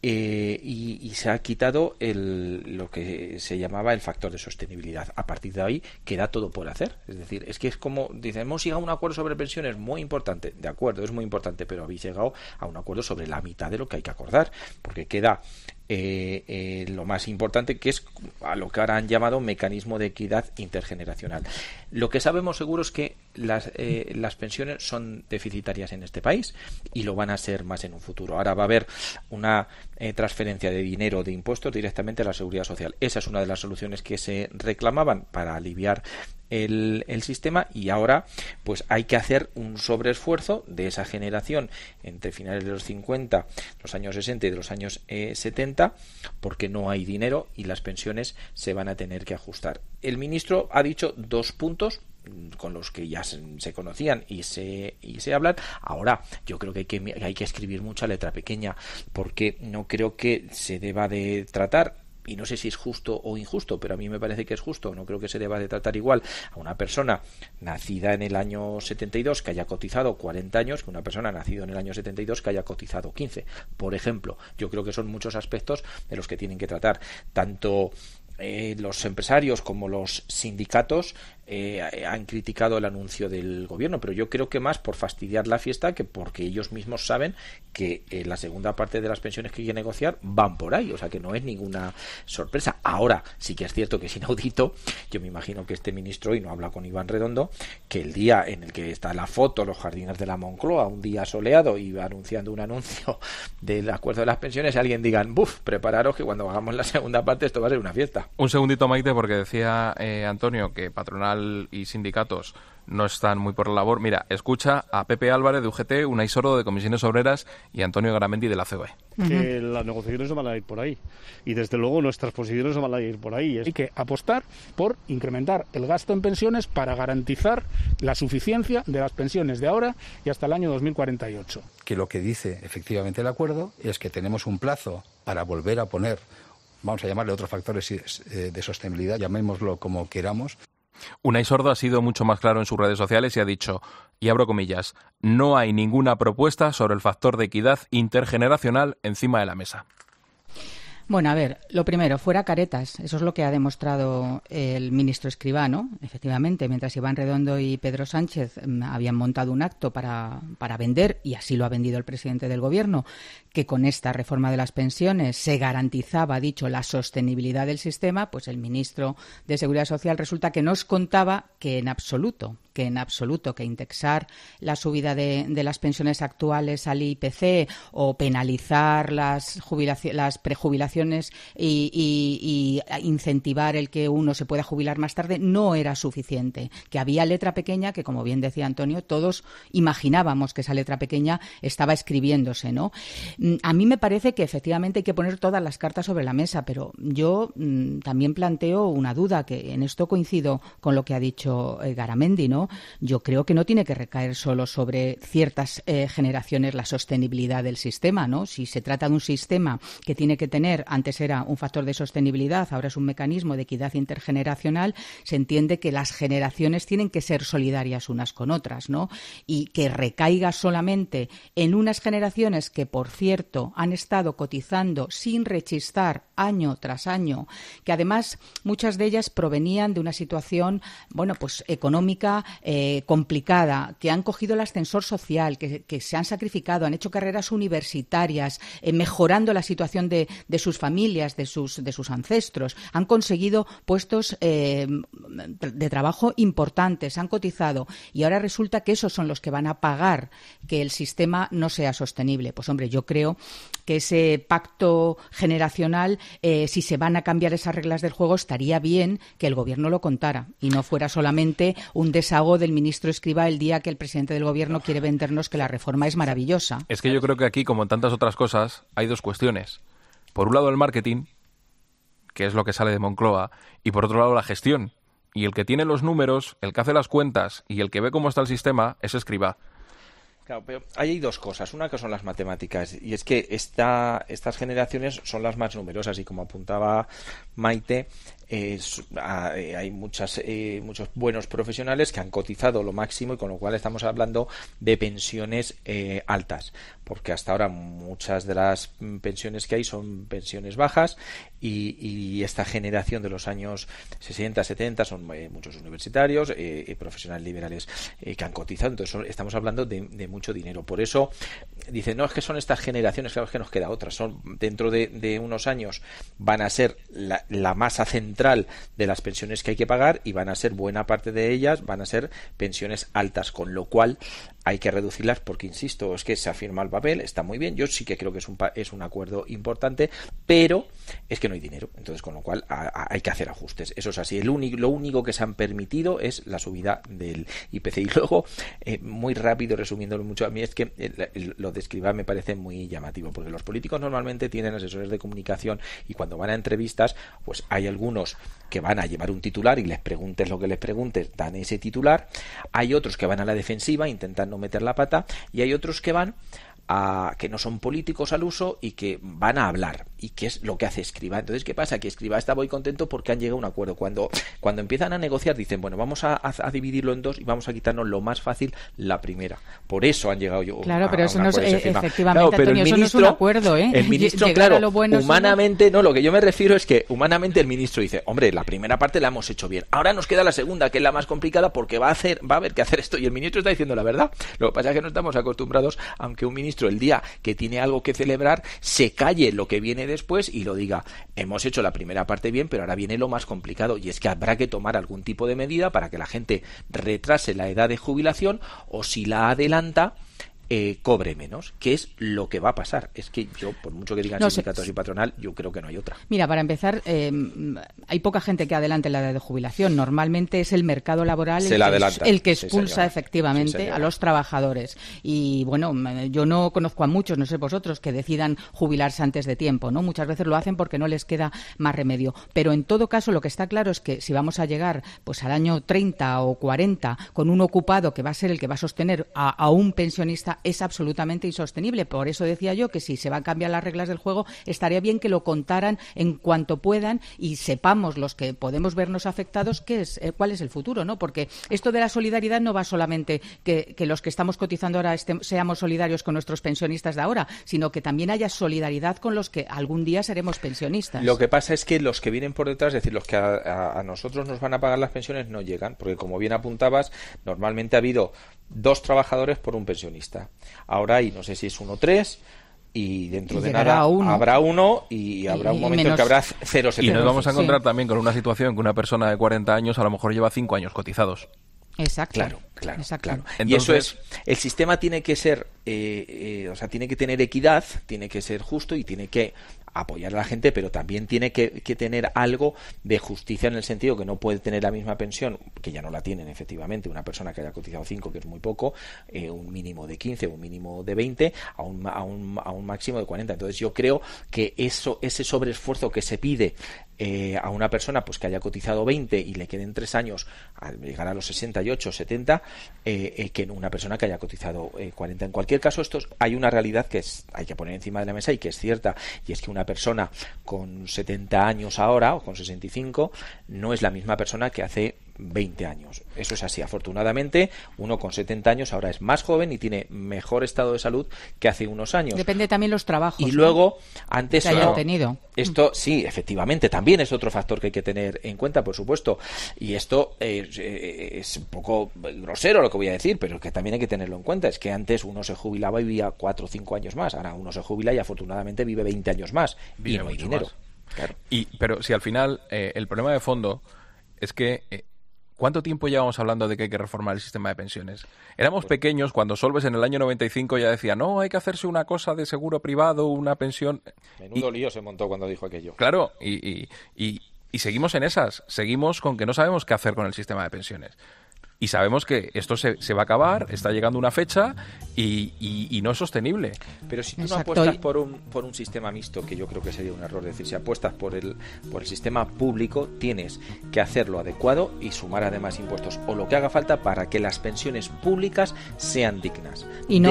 Y se ha quitado lo que se llamaba el factor de sostenibilidad. A partir de ahí queda todo por hacer. Es decir, es que es como dicen, hemos llegado a un acuerdo sobre pensiones, muy importante. De acuerdo, es muy importante, pero habéis llegado a un acuerdo sobre la mitad de lo que hay que acordar, porque queda lo más importante, que es a lo que ahora han llamado mecanismo de equidad intergeneracional. Lo que sabemos seguro es que las pensiones son deficitarias en este país y lo van a ser más en un futuro. Ahora va a haber una transferencia de dinero, de impuestos directamente a la Seguridad Social. Esa es una de las soluciones que se reclamaban para aliviar el sistema, y ahora pues hay que hacer un sobreesfuerzo de esa generación entre finales de los 50, los años 60 y de los años 70, porque no hay dinero y las pensiones se van a tener que ajustar. El ministro ha dicho 2 puntos con los que ya se conocían y se hablan. Ahora yo creo que hay que escribir mucha letra pequeña, porque no creo que se deba de tratar, y no sé si es justo o injusto, pero a mí me parece que es justo. No creo que se deba de tratar igual a una persona nacida en el año 72 que haya cotizado 40 años que una persona nacida en el año 72 que haya cotizado 15, por ejemplo. Yo creo que son muchos aspectos de los que tienen que tratar tanto los empresarios como los sindicatos. Han criticado el anuncio del gobierno, pero yo creo que más por fastidiar la fiesta que porque ellos mismos saben que la segunda parte de las pensiones que hay que negociar van por ahí, o sea que no es ninguna sorpresa. Ahora sí que es cierto que es inaudito. Yo me imagino que este ministro, y no habla con Iván Redondo, que el día en el que está la foto, los jardines de la Moncloa, un día soleado, y anunciando un anuncio del acuerdo de las pensiones, alguien digan, prepararos que cuando hagamos la segunda parte esto va a ser una fiesta. Un segundito, Maite, porque decía Antonio que patronal y sindicatos no están muy por la labor. Mira, escucha a Pepe Álvarez de UGT, Unai Sordo de Comisiones Obreras y Antonio Garamendi de la COE. Que las negociaciones no van a ir por ahí, y desde luego nuestras posiciones no van a ir por ahí. Hay que apostar por incrementar el gasto en pensiones para garantizar la suficiencia de las pensiones de ahora y hasta el año 2048. Que lo que dice efectivamente el acuerdo es que tenemos un plazo para volver a poner, vamos a llamarle otros factores de sostenibilidad, llamémoslo como queramos. Unai Sordo ha sido mucho más claro en sus redes sociales y ha dicho, y abro comillas, no hay ninguna propuesta sobre el factor de equidad intergeneracional encima de la mesa. Bueno, a ver, lo primero, fuera caretas. Eso es lo que ha demostrado el ministro Escrivá, ¿no? Efectivamente, mientras Iván Redondo y Pedro Sánchez habían montado un acto para vender, y así lo ha vendido el presidente del Gobierno, que con esta reforma de las pensiones se garantizaba, ha dicho, la sostenibilidad del sistema, pues el ministro de Seguridad Social resulta que nos contaba que en absoluto, que en absoluto que indexar la subida de las pensiones actuales al IPC o penalizar las prejubilaciones y incentivar el que uno se pueda jubilar más tarde no era suficiente, que había letra pequeña que, como bien decía Antonio, todos imaginábamos que esa letra pequeña estaba escribiéndose, ¿no? A mí me parece que efectivamente hay que poner todas las cartas sobre la mesa, pero yo también planteo una duda, que en esto coincido con lo que ha dicho Garamendi, ¿no? Yo creo que no tiene que recaer solo sobre ciertas generaciones la sostenibilidad del sistema, ¿no? Si se trata de un sistema que tiene que tener, antes era un factor de sostenibilidad, ahora es un mecanismo de equidad intergeneracional, se entiende que las generaciones tienen que ser solidarias unas con otras, ¿no? Y que recaiga solamente en unas generaciones que, por cierto, han estado cotizando sin rechistar año tras año, que además muchas de ellas provenían de una situación, bueno, pues económica complicada, que han cogido el ascensor social, que se han sacrificado, han hecho carreras universitarias, mejorando la situación de sus familias, de sus ancestros, han conseguido puestos de trabajo importantes, han cotizado, y ahora resulta que esos son los que van a pagar que el sistema no sea sostenible. Pues hombre, yo creo que ese pacto generacional, si se van a cambiar esas reglas del juego, estaría bien que el Gobierno lo contara y no fuera solamente un desahogo del ministro Escrivá el día que el presidente del Gobierno quiere vendernos que la reforma es maravillosa. Es que yo creo que aquí, como en tantas otras cosas, hay dos cuestiones. Por un lado el marketing, que es lo que sale de Moncloa, y por otro lado la gestión. Y el que tiene los números, el que hace las cuentas y el que ve cómo está el sistema es Escrivá. Claro, pero ahí hay dos cosas. Una que son las matemáticas, y es que estas generaciones son las más numerosas, y como apuntaba Maite, hay muchos buenos profesionales que han cotizado lo máximo, y con lo cual estamos hablando de pensiones altas, porque hasta ahora muchas de las pensiones que hay son pensiones bajas, y esta generación de los años 60, 70 son muchos universitarios, profesionales liberales que han cotizado. Entonces estamos hablando de mucho dinero. Por eso dicen, no, es que son estas generaciones, claro, es que nos queda otra. Son, dentro de unos años van a ser la masa central de las pensiones que hay que pagar, y van a ser, buena parte de ellas van a ser pensiones altas, con lo cual hay que reducirlas, porque, insisto, es que se ha firmado el papel, está muy bien, yo sí que creo que es un acuerdo importante, pero es que no hay dinero, entonces con lo cual hay que hacer ajustes. Eso es así. Lo único que se han permitido es la subida del IPC. Y luego, muy rápido, resumiéndolo mucho, a mí es que lo de Escrivá me parece muy llamativo, porque los políticos normalmente tienen asesores de comunicación, y cuando van a entrevistas, pues hay algunos que van a llevar un titular y les preguntes lo que les preguntes, dan ese titular. Hay otros que van a la defensiva, intentan no meter la pata, y hay otros que van que no son políticos al uso y que van a hablar, y que es lo que hace Escrivá. Entonces, ¿qué pasa? Que Escrivá está muy contento porque han llegado a un acuerdo. Cuando empiezan a negociar, dicen, bueno, vamos a dividirlo en dos y vamos a quitarnos lo más fácil, la primera. Por eso han llegado Claro, pero eso no es, efectivamente, claro, pero Antonio, eso no es un acuerdo, ¿eh? El ministro, claro, humanamente, no, lo que yo me refiero es que humanamente el ministro dice, hombre, la primera parte la hemos hecho bien, ahora nos queda la segunda, que es la más complicada, porque va a haber que hacer esto, y el ministro está diciendo la verdad. Lo que pasa es que no estamos acostumbrados, aunque un ministro el día que tiene algo que celebrar se calle lo que viene después y lo diga, hemos hecho la primera parte bien, pero ahora viene lo más complicado, y es que habrá que tomar algún tipo de medida para que la gente retrase la edad de jubilación, o si la adelanta, cobre menos, que es lo que va a pasar. Es que yo, por mucho que digan sindicatos y patronal, yo creo que no hay otra. Mira, para empezar, hay poca gente que adelante la edad de jubilación. Normalmente es el mercado laboral el que expulsa efectivamente a los trabajadores. Y bueno, yo no conozco a muchos, no sé vosotros, que decidan jubilarse antes de tiempo, ¿no? Muchas veces lo hacen porque no les queda más remedio. Pero en todo caso, lo que está claro es que si vamos a llegar pues al año 30 o 40 con un ocupado que va a ser el que va a sostener a un pensionista, es absolutamente insostenible. Por eso decía yo que si se van a cambiar las reglas del juego, estaría bien que lo contaran en cuanto puedan y sepamos, los que podemos vernos afectados, cuál es el futuro, ¿no? Porque esto de la solidaridad no va solamente que los que estamos cotizando ahora seamos solidarios con nuestros pensionistas de ahora, sino que también haya solidaridad con los que algún día seremos pensionistas. Lo que pasa es que los que vienen por detrás, es decir, los que a nosotros nos van a pagar las pensiones, no llegan, porque, como bien apuntabas, normalmente ha habido 2 trabajadores por un pensionista. Ahora hay, no sé si es 1 o 3, y dentro de nada habrá uno, y habrá un momento en que habrá 0,70. Y nos vamos a encontrar también con una situación que una persona de 40 años a lo mejor lleva 5 años cotizados. Exacto. Claro. Entonces, y eso es, el sistema tiene que ser, tiene que tener equidad, tiene que ser justo y tiene que apoyar a la gente, pero también tiene que tener algo de justicia, en el sentido que no puede tener la misma pensión, que ya no la tienen efectivamente, una persona que haya cotizado 5, que es muy poco, un mínimo de 15, un mínimo de 20, a un máximo de 40. Entonces yo creo que ese sobreesfuerzo que se pide a una persona pues que haya cotizado 20 y le queden 3 años al llegar a los 68, 70, que una persona que haya cotizado 40. En cualquier caso, hay una realidad que hay que poner encima de la mesa y que es cierta, y es que una persona con 70 años ahora, o con 65, no es la misma persona que hace 20 años. Eso es así. Afortunadamente, uno con 70 años ahora es más joven y tiene mejor estado de salud que hace unos años. Depende también los trabajos. Y luego, antes que hayan tenido. Esto sí, efectivamente, también es otro factor que hay que tener en cuenta, por supuesto. Y esto es un poco grosero lo que voy a decir, pero que también hay que tenerlo en cuenta. Es que antes uno se jubilaba y vivía 4 o 5 años más. Ahora uno se jubila y afortunadamente vive 20 años más. Y no hay dinero. Claro. Pero si al final el problema de fondo es que ¿cuánto tiempo llevamos hablando de que hay que reformar el sistema de pensiones? Éramos pequeños cuando Solves en el año 95 ya decía, no, hay que hacerse una cosa de seguro privado, una pensión. Menudo lío se montó cuando dijo aquello. Claro, y seguimos en esas. Seguimos con que no sabemos qué hacer con el sistema de pensiones. Y sabemos que esto se va a acabar, está llegando una fecha y no es sostenible. Pero si tú no apuestas por un sistema mixto, que yo creo que sería un error decir, si apuestas por el sistema público, tienes que hacerlo adecuado y sumar además impuestos o lo que haga falta para que las pensiones públicas sean dignas.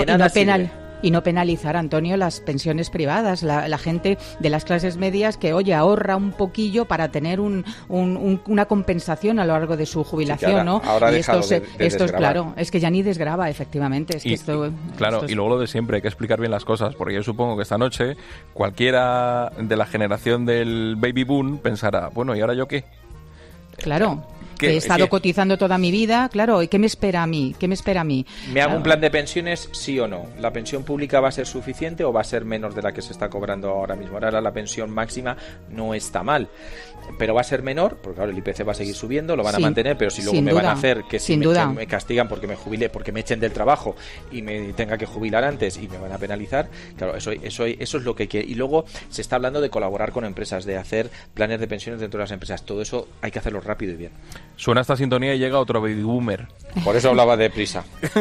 Y no penalizar, Antonio, las pensiones privadas, la gente de las clases medias que, oye, ahorra un poquillo para tener una compensación a lo largo de su jubilación, sí, ¿no? Ahora y esto es claro, es que ya ni desgrava, efectivamente. Es que y luego lo de siempre, hay que explicar bien las cosas, porque yo supongo que esta noche cualquiera de la generación del baby boom pensará, bueno, ¿y ahora yo qué? Claro. Que he estado cotizando toda mi vida, claro, ¿y qué me espera a mí? ¿Me hago un plan de pensiones, sí o no? ¿La pensión pública va a ser suficiente o va a ser menos de la que se está cobrando ahora mismo? Ahora la pensión máxima no está mal, pero va a ser menor, porque claro, el IPC va a seguir subiendo, lo van a mantener, pero si luego me van a hacer que si me castigan porque me jubile, porque me echen del trabajo y me tenga que jubilar antes y me van a penalizar, claro, eso es lo que quiere. Y luego se está hablando de colaborar con empresas, de hacer planes de pensiones dentro de las empresas. Todo eso hay que hacerlo rápido y bien. Suena esta sintonía y llega otro baby boomer. Por eso hablaba de prisa.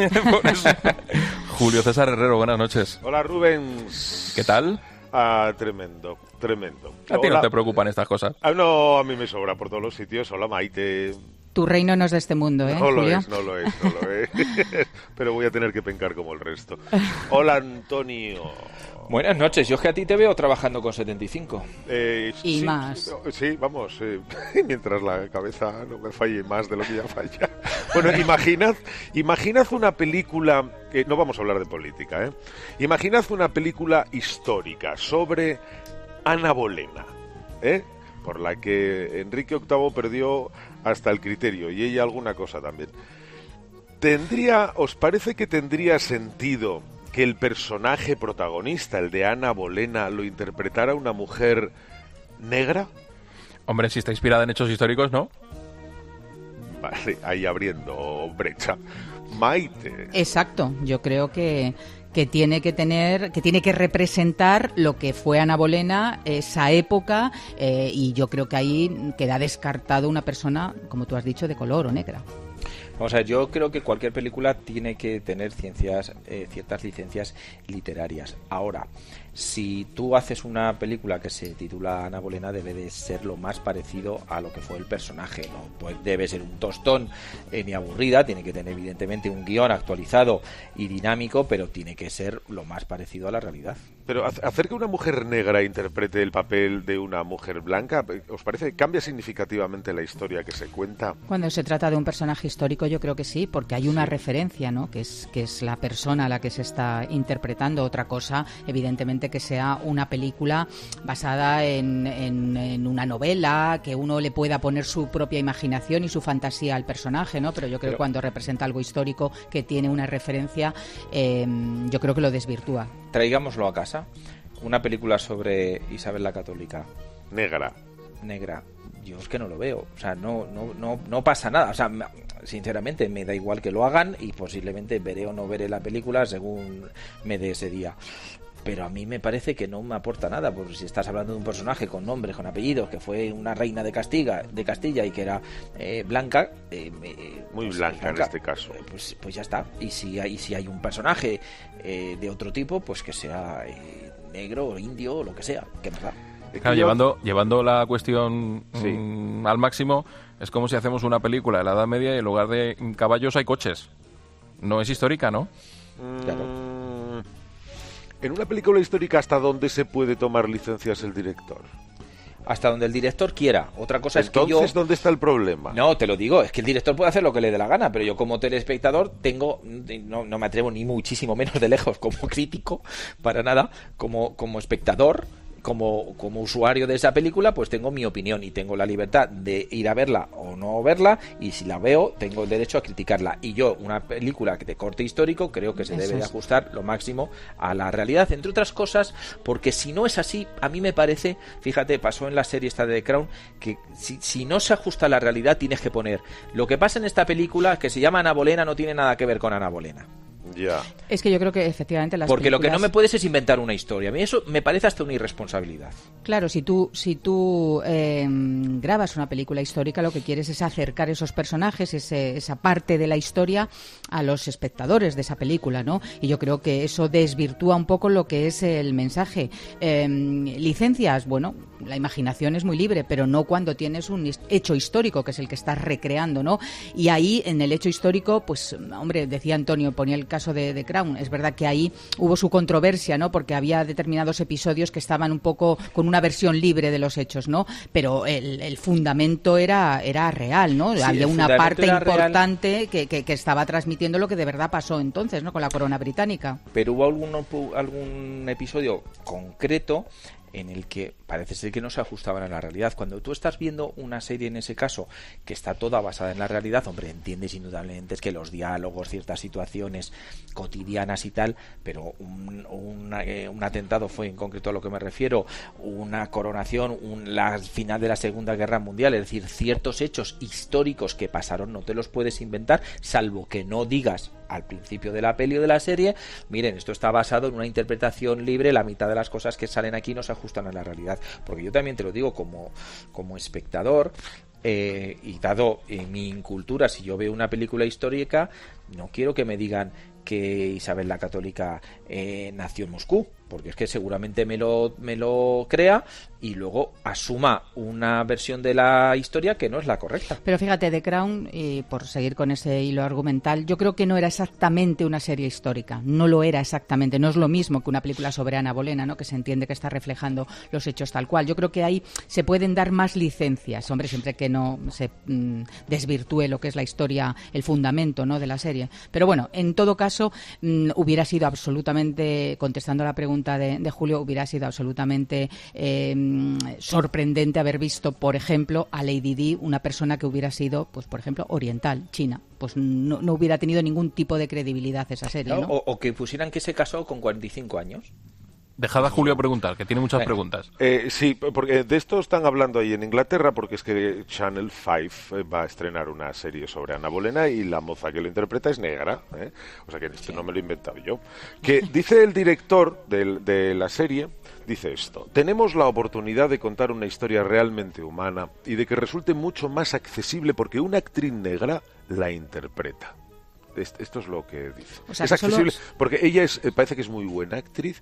Julio César Herrero, buenas noches. Hola, Rubén. ¿Qué tal? Tremendo. ¿A ti no te preocupan estas cosas? No, a mí me sobra por todos los sitios. Hola, Maite. Tu reino no es de este mundo, ¿eh, Julio? No lo es. Pero voy a tener que pencar como el resto. Hola, Antonio. Buenas noches, yo es que a ti te veo trabajando con 75. Y más. Sí, vamos, mientras la cabeza no me falle más de lo que ya falla. Bueno, imaginad una película, que no vamos a hablar de política, imaginad una película histórica sobre Ana Bolena, por la que Enrique VIII perdió hasta el criterio, y ella alguna cosa también. ¿Os parece que tendría sentido que el personaje protagonista, el de Ana Bolena, lo interpretara una mujer negra? Hombre, si está inspirada en hechos históricos, ¿no? Vale, ahí abriendo brecha. Maite. Exacto, yo creo que tiene que representar lo que fue Ana Bolena, esa época, y yo creo que ahí queda descartado una persona, como tú has dicho, de color o negra. Vamos a ver, yo creo que cualquier película tiene que tener ciertas licencias literarias. Ahora, si tú haces una película que se titula Ana Bolena, debe de ser lo más parecido a lo que fue el personaje. No pues debe ser un tostón ni aburrida, tiene que tener evidentemente un guión actualizado y dinámico, pero tiene que ser lo más parecido a la realidad. Pero hacer que una mujer negra interprete el papel de una mujer blanca, ¿os parece que cambia significativamente la historia que se cuenta? Cuando se trata de un personaje histórico, yo creo que sí, porque hay una referencia, ¿no? Que es la persona a la que se está interpretando. Otra cosa, evidentemente, que sea una película basada en una novela, que uno le pueda poner su propia imaginación y su fantasía al personaje, ¿no? Pero yo creo que cuando representa algo histórico que tiene una referencia, yo creo que lo desvirtúa. Traigámoslo a casa. Una película sobre Isabel la Católica. Negra. Yo es que no lo veo. O sea, no pasa nada. O sea, sinceramente me da igual que lo hagan y posiblemente veré o no veré la película según me dé ese día. Pero a mí me parece que no me aporta nada, porque si estás hablando de un personaje con nombre, con apellido, que fue una reina de Castilla y que era blanca, muy pues, blanca en este caso, pues ya está. Y si hay un personaje de otro tipo, pues que sea negro o indio o lo que sea, que verdad. Claro, llevando la cuestión al máximo, es como si hacemos una película de la Edad Media y en lugar de caballos hay coches. No es histórica, ¿no? Claro. En una película histórica, ¿hasta dónde se puede tomar licencias el director? Hasta donde el director quiera. Otra cosa es que Entonces, ¿dónde está el problema? No, te lo digo, es que el director puede hacer lo que le dé la gana, pero yo como telespectador no me atrevo ni muchísimo menos de lejos como crítico, para nada, como espectador, como usuario de esa película, pues tengo mi opinión y tengo la libertad de ir a verla o no verla, y si la veo tengo el derecho a criticarla. Y yo, una película de corte histórico, creo que se debe de ajustar lo máximo a la realidad, entre otras cosas, porque si no es así, a mí me parece, fíjate, pasó en la serie esta de The Crown, que si no se ajusta a la realidad tienes que poner lo que pasa en esta película, que se llama Ana Bolena, no tiene nada que ver con Ana Bolena. Ya. Es que yo creo que efectivamente las porque películas... lo que no me puedes es inventar una historia. A mí eso me parece hasta una irresponsabilidad. Claro, si tú grabas una película histórica, lo que quieres es acercar esos personajes, esa parte de la historia a los espectadores de esa película, ¿no? Y yo creo que eso desvirtúa un poco lo que es el mensaje. Licencias, bueno, la imaginación es muy libre, pero no cuando tienes un hecho histórico, que es el que estás recreando, ¿no? Y ahí, en el hecho histórico, pues, hombre, decía Antonio, ponía el caso de Crown. Es verdad que ahí hubo su controversia, ¿no? Porque había determinados episodios que estaban un poco con una versión libre de los hechos, ¿no? Pero el fundamento era real, ¿no? Sí, había una parte importante real, que estaba transmitiendo lo que de verdad pasó entonces, ¿no? Con la corona británica. Pero hubo algún episodio concreto en el que parece ser que no se ajustaban a la realidad. Cuando tú estás viendo una serie, en ese caso, que está toda basada en la realidad, hombre, entiendes indudablemente es que los diálogos, ciertas situaciones cotidianas y tal, pero un atentado fue en concreto a lo que me refiero, una coronación, la final de la Segunda Guerra Mundial, es decir, ciertos hechos históricos que pasaron no te los puedes inventar, salvo que no digas al principio de la peli o de la serie, miren, esto está basado en una interpretación libre, la mitad de las cosas que salen aquí no se ajustan a la realidad. Porque yo también te lo digo como espectador, y dado mi incultura, si yo veo una película histórica, no quiero que me digan que Isabel la Católica nació en Moscú, porque es que seguramente me lo crea y luego asuma una versión de la historia que no es la correcta. Pero fíjate, The Crown, y por seguir con ese hilo argumental, yo creo que no era exactamente una serie histórica, no lo era exactamente, no es lo mismo que una película sobre Ana Bolena, ¿no? Que se entiende que está reflejando los hechos tal cual. Yo creo que ahí se pueden dar más licencias, hombre, siempre que no se desvirtúe lo que es la historia, el fundamento, ¿no? De la serie. Pero bueno, en todo caso, hubiera sido absolutamente, contestando a la pregunta de Julio, hubiera sido absolutamente sorprendente haber visto, por ejemplo, a Lady Di, una persona que hubiera sido, pues por ejemplo, oriental, china. Pues no hubiera tenido ningún tipo de credibilidad esa serie, ¿no? O que pusieran que se casó con 45 años. Dejad a Julio preguntar, que tiene muchas preguntas. Sí, porque de esto están hablando ahí en Inglaterra, porque es que Channel 5 va a estrenar una serie sobre Ana Bolena y la moza que lo interpreta es negra, ¿eh? O sea que esto no me lo he inventado yo. Que dice el director de la serie, dice esto: tenemos la oportunidad de contar una historia realmente humana y de que resulte mucho más accesible porque una actriz negra la interpreta. Esto es lo que dice. O sea, es accesible porque ella parece que es muy buena actriz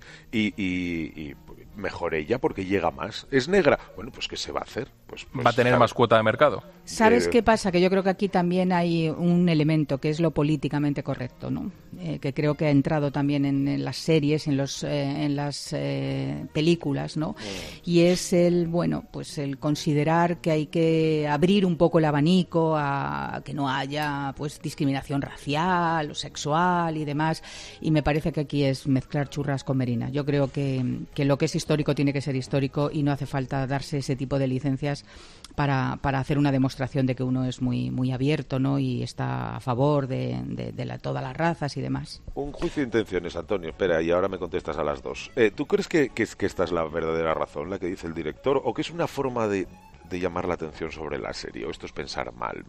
y mejor ella porque llega más. Es negra, bueno, pues ¿qué se va a hacer? Pues va a tener más cuota de mercado. ¿Sabes qué pasa? Que yo creo que aquí también hay un elemento que es lo políticamente correcto, ¿no? Que creo que ha entrado también en las series, en las películas, ¿no? Y es el considerar que hay que abrir un poco el abanico a que no haya pues discriminación racial o sexual y demás, y me parece que aquí es mezclar churras con merinas. Yo creo que lo que es histórico tiene que ser histórico y no hace falta darse ese tipo de licencias para hacer una demostración de que uno es muy, muy abierto, ¿no? Y está a favor de todas las razas y demás. Un juicio de intenciones, Antonio. Espera, y ahora me contestas a las dos. ¿Tú crees que esta es la verdadera razón, la que dice el director, o que es una forma de de llamar la atención sobre la serie? ¿O esto es pensar mal?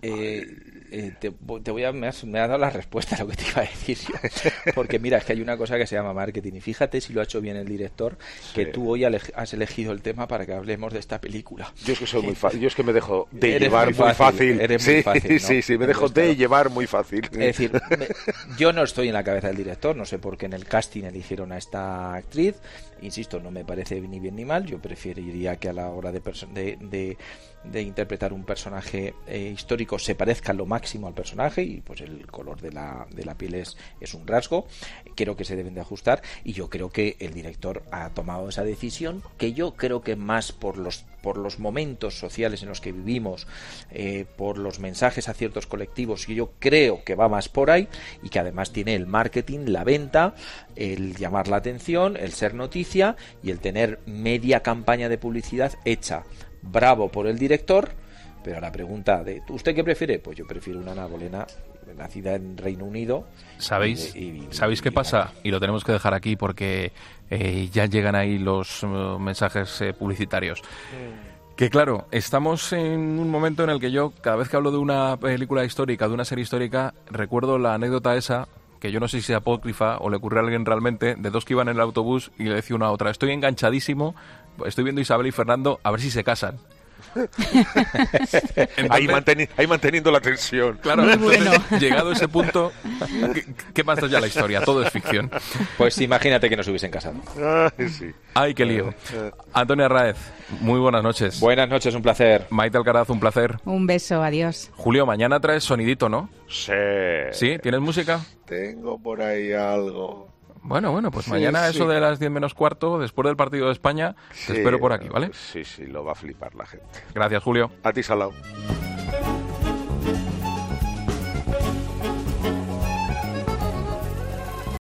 Me ha dado la respuesta a lo que te iba a decir yo. Porque mira, es que hay una cosa que se llama marketing. Y fíjate si lo ha hecho bien el director, que tú hoy has elegido el tema para que hablemos de esta película. Yo es que soy muy fácil. Yo es que me dejo de llevar muy fácil. Eres muy fácil, ¿no? Sí, me dejo de llevar muy fácil. Es decir, yo no estoy en la cabeza del director, no sé por qué en el casting eligieron a esta actriz. Insisto, no me parece ni bien ni mal. Yo preferiría que a la hora de interpretar un personaje histórico se parezca lo máximo al personaje, y pues el color de la piel es un rasgo. Creo que se deben de ajustar, y yo creo que el director ha tomado esa decisión, que yo creo que más por los momentos sociales en los que vivimos, por los mensajes a ciertos colectivos, y yo creo que va más por ahí, y que además tiene el marketing, la venta, el llamar la atención, el ser noticia y el tener media campaña de publicidad hecha. Bravo por el director, pero a la pregunta de ¿usted qué prefiere? Pues yo prefiero una Ana Bolena, nacida en Reino Unido. ¿Sabéis qué pasa? Y lo tenemos que dejar aquí porque ya llegan ahí los mensajes publicitarios. Que claro, estamos en un momento en el que yo, cada vez que hablo de una película histórica, de una serie histórica, recuerdo la anécdota esa, que yo no sé si es apócrifa o le ocurrió a alguien realmente, de dos que iban en el autobús y le decía una a otra: estoy enganchadísimo, estoy viendo a Isabel y Fernando, a ver si se casan. Entonces, ahí manteniendo la tensión. Claro, entonces, llegado a ese punto, ¿qué más da ya la historia? Todo es ficción. Pues imagínate que nos hubiesen casado. Sí. Ay, qué lío. Antonio Arráez, muy buenas noches. Buenas noches, un placer. Maite Alcaraz, un placer. Un beso, adiós. Julio, mañana traes sonidito, ¿no? Sí. ¿Sí? ¿Tienes música? Tengo por ahí algo. Bueno, pues mañana eso de las 10 menos cuarto, después del partido de España, te espero por aquí, ¿vale? Sí, lo va a flipar la gente. Gracias, Julio. A ti, Salao.